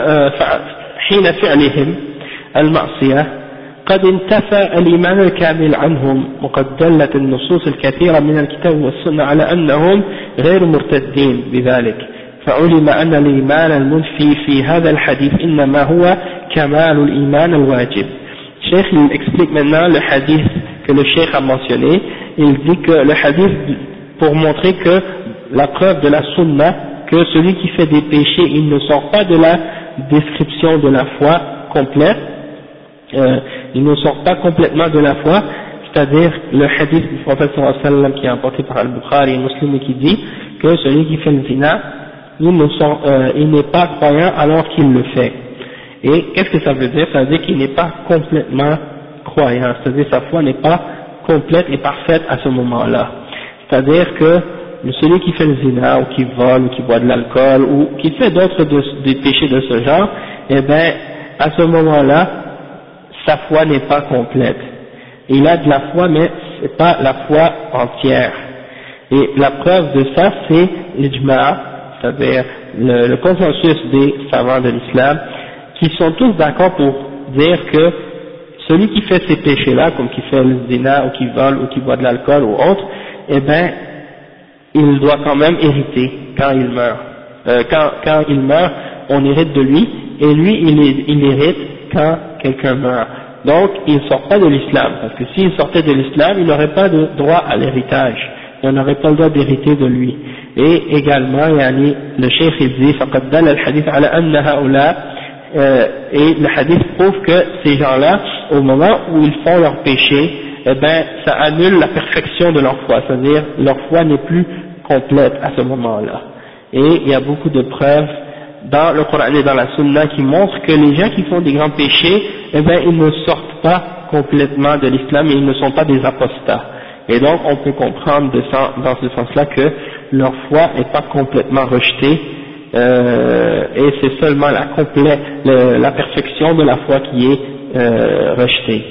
حين فعلهم المعصية قد انتفى الإيمان الكامل عنهم، وقد دلت النصوص الكثيرة من الكتاب والسنة على أنهم غير مرتدين بذلك، فعلم أن الإيمان المنفي في هذا الحديث إنما هو كمال الإيمان الواجب. Cheikh il explique maintenant le hadith que le cheikh a mentionné. Il dit que le hadith, pour montrer que la preuve de la sunna, que celui qui fait des péchés, il ne sort pas de la description de la foi complète, euh, il ne sort pas complètement de la foi, c'est-à-dire le hadith du prophète sallallahu alayhi wa sallam qui est apporté par Al-Bukhari et Muslim et qui dit que celui qui fait le zina, il ne sort, euh, il n'est pas croyant alors qu'il le fait. Et qu'est-ce que ça veut dire? Ça veut dire qu'il n'est pas complètement croyant, c'est-à-dire sa foi n'est pas complète et parfaite à ce moment-là. C'est-à-dire que celui qui fait le zina, ou qui vole, ou qui boit de l'alcool, ou qui fait d'autres de, des péchés de ce genre, eh bien, à ce moment-là, sa foi n'est pas complète. Il a de la foi, mais c'est pas la foi entière. Et la preuve de ça, c'est l'ijma', c'est-à-dire le, le consensus des savants de l'islam, qui sont tous d'accord pour dire que celui qui fait ces péchés-là, comme qui fait le zina, ou qui vole, ou qui boit de l'alcool, ou autre, eh bien, il doit quand même hériter quand il meurt. Euh, quand, quand il meurt, on hérite de lui, et lui, il, il hérite quand quelqu'un meurt. Donc, il ne sort pas de l'islam, parce que s'il sortait de l'islam, il n'aurait pas de droit à l'héritage, il n'aurait pas le droit d'hériter de lui. Et également, yani, le cheikh il dit, فَقَدْ دَلَّ الْحَدِيث عَلَى أَنَّ هَؤُلَاء euh, et le hadith prouve que ces gens-là, au moment où ils font leur péché, eh ben, ça annule la perfection de leur foi, c'est-à-dire leur foi n'est plus complète à ce moment-là. Et il y a beaucoup de preuves dans le Coran et dans la Sunna qui montrent que les gens qui font des grands péchés, eh ben, ils ne sortent pas complètement de l'islam et ils ne sont pas des apostats. Et donc, on peut comprendre de ça, dans ce sens-là que leur foi n'est pas complètement rejetée, euh, et c'est seulement la, complète, le, la perfection de la foi qui est euh, rejetée.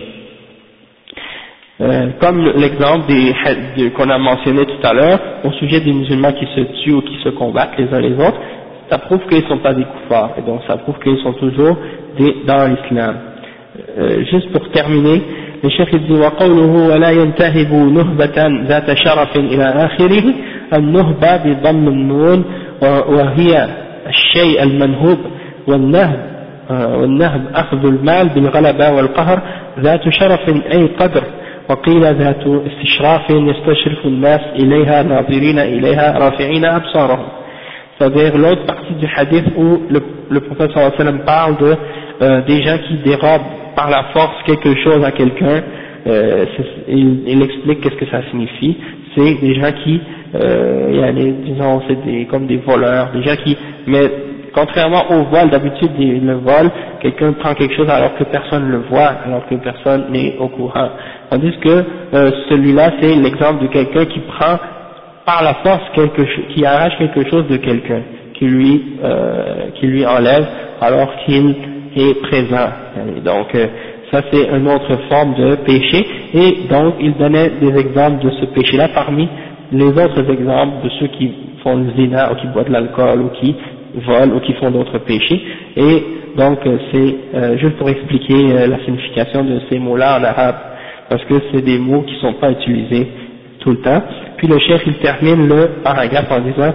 Euh, comme l'exemple des, de, qu'on a mentionné tout à l'heure au sujet des musulmans qui se tuent ou qui se combattent les uns les autres, ça prouve qu'ils ne sont pas des kuffars, et donc ça prouve qu'ils sont toujours des, dans l'islam. Euh, juste pour terminer, le chef dit وقوله ولا ينتهب نهبة ذات شرف إلى آخره النهبة بضم النون وهي الشيء المنهوب والنهب والنهب أخذ المال بالغلبة والقهر ذات شرف أي قدر وقيل ذات استشراف يستشرف الناس إليها ناظرين إليها رافعين أبصارهم. C'est-à-dire l'autre partie du hadith où le, le prophète sallallahu alayhi wa sallam parle de euh, des gens qui dérobent par la force quelque chose à quelqu'un, euh, il, il explique qu'est-ce que ça signifie. C'est des gens qui, euh, y a les, disons, c'est des, comme des voleurs, des gens qui, mais contrairement au vol, d'habitude le vol, quelqu'un prend quelque chose alors que personne ne le voit, alors que personne n'est au courant. Tandis que euh, celui-là, c'est l'exemple de quelqu'un qui prend par la force quelque chose, qui arrache quelque chose de quelqu'un, qui lui, euh, qui lui enlève alors qu'il est présent. Et donc euh, ça c'est une autre forme de péché, et donc il donnait des exemples de ce péché-là parmi les autres exemples de ceux qui font le zina ou qui boivent de l'alcool ou qui volent ou qui font d'autres péchés. Et donc euh, c'est euh, juste pour expliquer euh, la signification de ces mots-là en arabe, parce que c'est des mots qui ne sont pas utilisés tout le temps. Puis le cheikh il termine le paragraphe en disant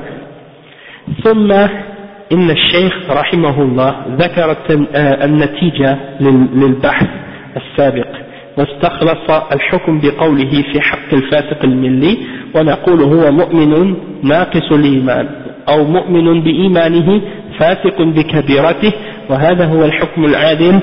ثم إن الشيخ رحمه الله ذكر النتيجة للبحث السابق واستخلص الحكم بقوله في حق الفاسق الملي ونقول هو مؤمن ناقص الإيمان أو مؤمن بإيمانه فاسق بكبيرته وهذا هو الحكم العادل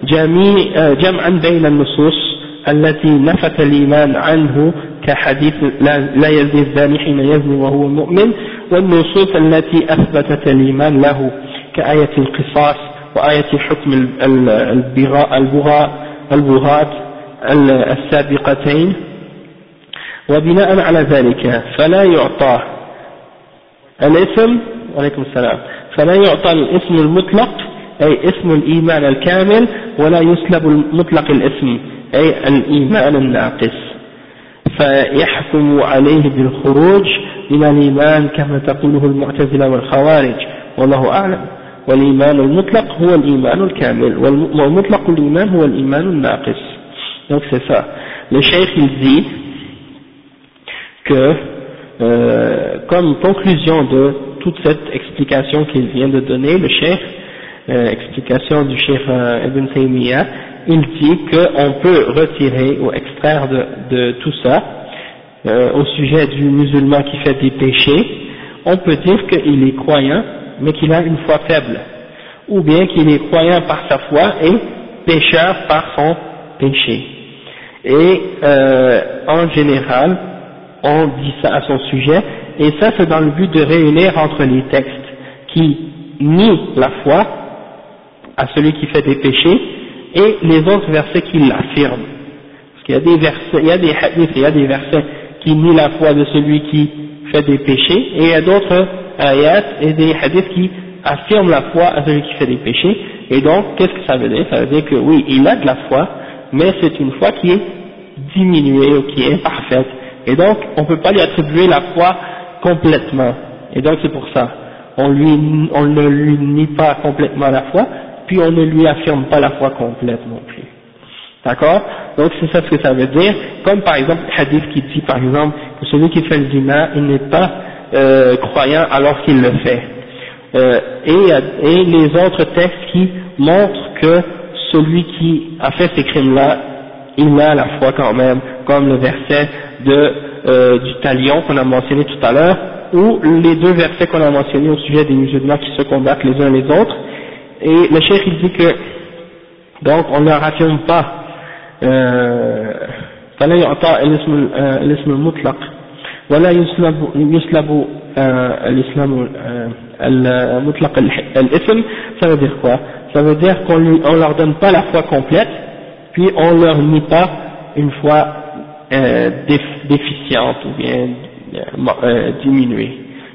جمعا بين النصوص التي نفت الإيمان عنه كحديث لا يزني الزاني حين يزني وهو مؤمن والنصوص التي أثبتت الإيمان له كآية القصاص وآية حكم البغاة السابقتين. وبناء على ذلك فلا يعطى الاسم وعليكم السلام فلا يعطى الاسم المطلق أي اسم الإيمان الكامل ولا يسلب مطلق الاسم أي الإيمان الناقص فيحكم عليه بالخروج من الإيمان كما تقوله المعتزلة والخوارج والله أعلم. والإيمان المطلق هو الإيمان الكامل والمطلق الإيمان هو الإيمان الناقص. Donc c'est ça. Le cheikh il dit que euh, comme conclusion de toute cette explication qu'il vient de donner, le cheikh, euh, explication du cheikh euh, Ibn Taymiyyah, il dit qu'on peut retirer ou extraire de, de tout ça, euh, au sujet du musulman qui fait des péchés, on peut dire qu'il est croyant, mais qu'il a une foi faible, ou bien qu'il est croyant par sa foi et pécheur par son péché. Et euh, en général, on dit ça à son sujet, et ça c'est dans le but de réunir entre les textes qui nient la foi à celui qui fait des péchés, et les autres versets qui l'affirment. Parce qu'il y a des versets, il y a des hadiths, il y a des versets qui nient la foi de celui qui fait des péchés, et il y a d'autres ayats et des hadiths qui affirment la foi à celui qui fait des péchés. Et donc, qu'est-ce que ça veut dire? Ça veut dire que oui, il a de la foi, mais c'est une foi qui est diminuée ou qui est imparfaite. Et donc, on ne peut pas lui attribuer la foi complètement. Et donc, c'est pour ça. On, lui, on ne lui nie pas complètement la foi, puis on ne lui affirme pas la foi complète non plus. D'accord? Donc c'est ça ce que ça veut dire. Comme par exemple le hadith qui dit par exemple que celui qui fait le zina, il n'est pas euh, croyant alors qu'il le fait. Euh, et, et les autres textes qui montrent que celui qui a fait ces crimes-là, il a la foi quand même, comme le verset de, euh, du talion qu'on a mentionné tout à l'heure, ou les deux versets qu'on a mentionnés au sujet des musulmans qui se combattent les uns les autres. Et le cheikh il dit que donc on ne leur affirme pas فلا يعطى الاسم الاسم المطلق ولا يسلب يسلب الاسلام المطلق الاسم. Ça veut dire quoi? Ça veut dire qu'on lui, on leur donne pas la foi complète, puis on leur nie pas une foi euh, déficiente ou bien euh, diminuée.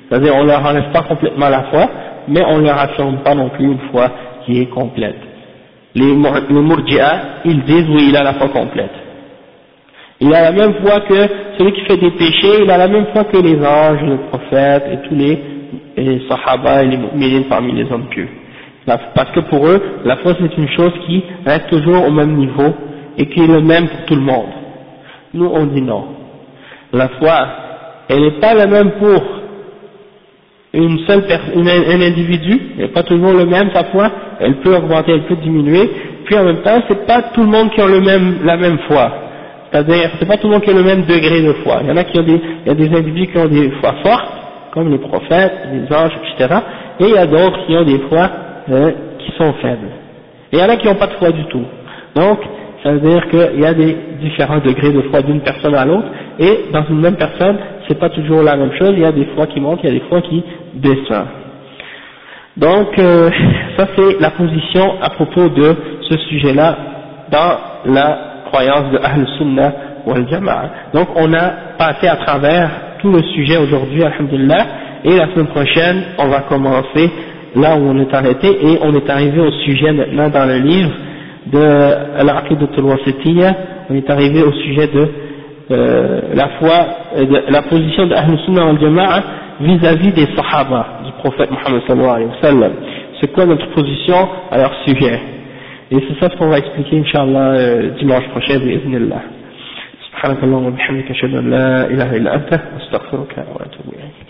C'est-à-dire on leur enlève pas complètement la foi, mais on leur affirme pas non plus une foi qui est complète. Les, les Murji'a, ils disent oui, il a la foi complète. Il a la même foi que celui qui fait des péchés, il a la même foi que les anges, les prophètes et tous les, et les sahaba et les mu'minines parmi les hommes pieux. Parce que pour eux, la foi c'est une chose qui reste toujours au même niveau et qui est le même pour tout le monde. Nous on dit non. La foi, elle n'est pas la même pour une seule personne, un individu, elle n'est pas toujours le même sa foi, elle peut augmenter, elle peut diminuer, puis en même temps c'est pas tout le monde qui a le même, la même foi. C'est-à-dire, c'est pas tout le monde qui a le même degré de foi. Il y en a qui ont des, il y a des individus qui ont des foi fortes, comme les prophètes, les anges, et cetera. Et il y a d'autres qui ont des foi euh, qui sont faibles. Et il y en a qui n'ont pas de foi du tout. Donc, ça veut dire qu'il y a des différents degrés de foi d'une personne à l'autre, et dans une même personne, c'est pas toujours la même chose. Il y a des fois qui montent, il y a des fois qui descendent. Donc, euh, ça c'est la position à propos de ce sujet-là dans la croyance de Ahl Sunnah wal Jama'a. Donc on a passé à travers tout le sujet aujourd'hui, alhamdulillah, et la semaine prochaine on va commencer là où on est arrêté, et on est arrivé au sujet maintenant dans le livre de Al-Aqidatul Wasitiyya, on est arrivé au sujet de euh, la foi, de la position de Ahl Sunnah wal Jama'a vis-à-vis des Sahaba du prophète Muhammad sallallahu alayhi wa sallam. C'est quoi notre position à leur sujet? Et c'est ça ce qu'on va expliquer, Inch'Allah, euh, dimanche prochain, bi'idhnillah. Subhanakallah wa bihamdika, ashhadu an la ilaha illa anta, astaghfiruka wa atubu ilayk.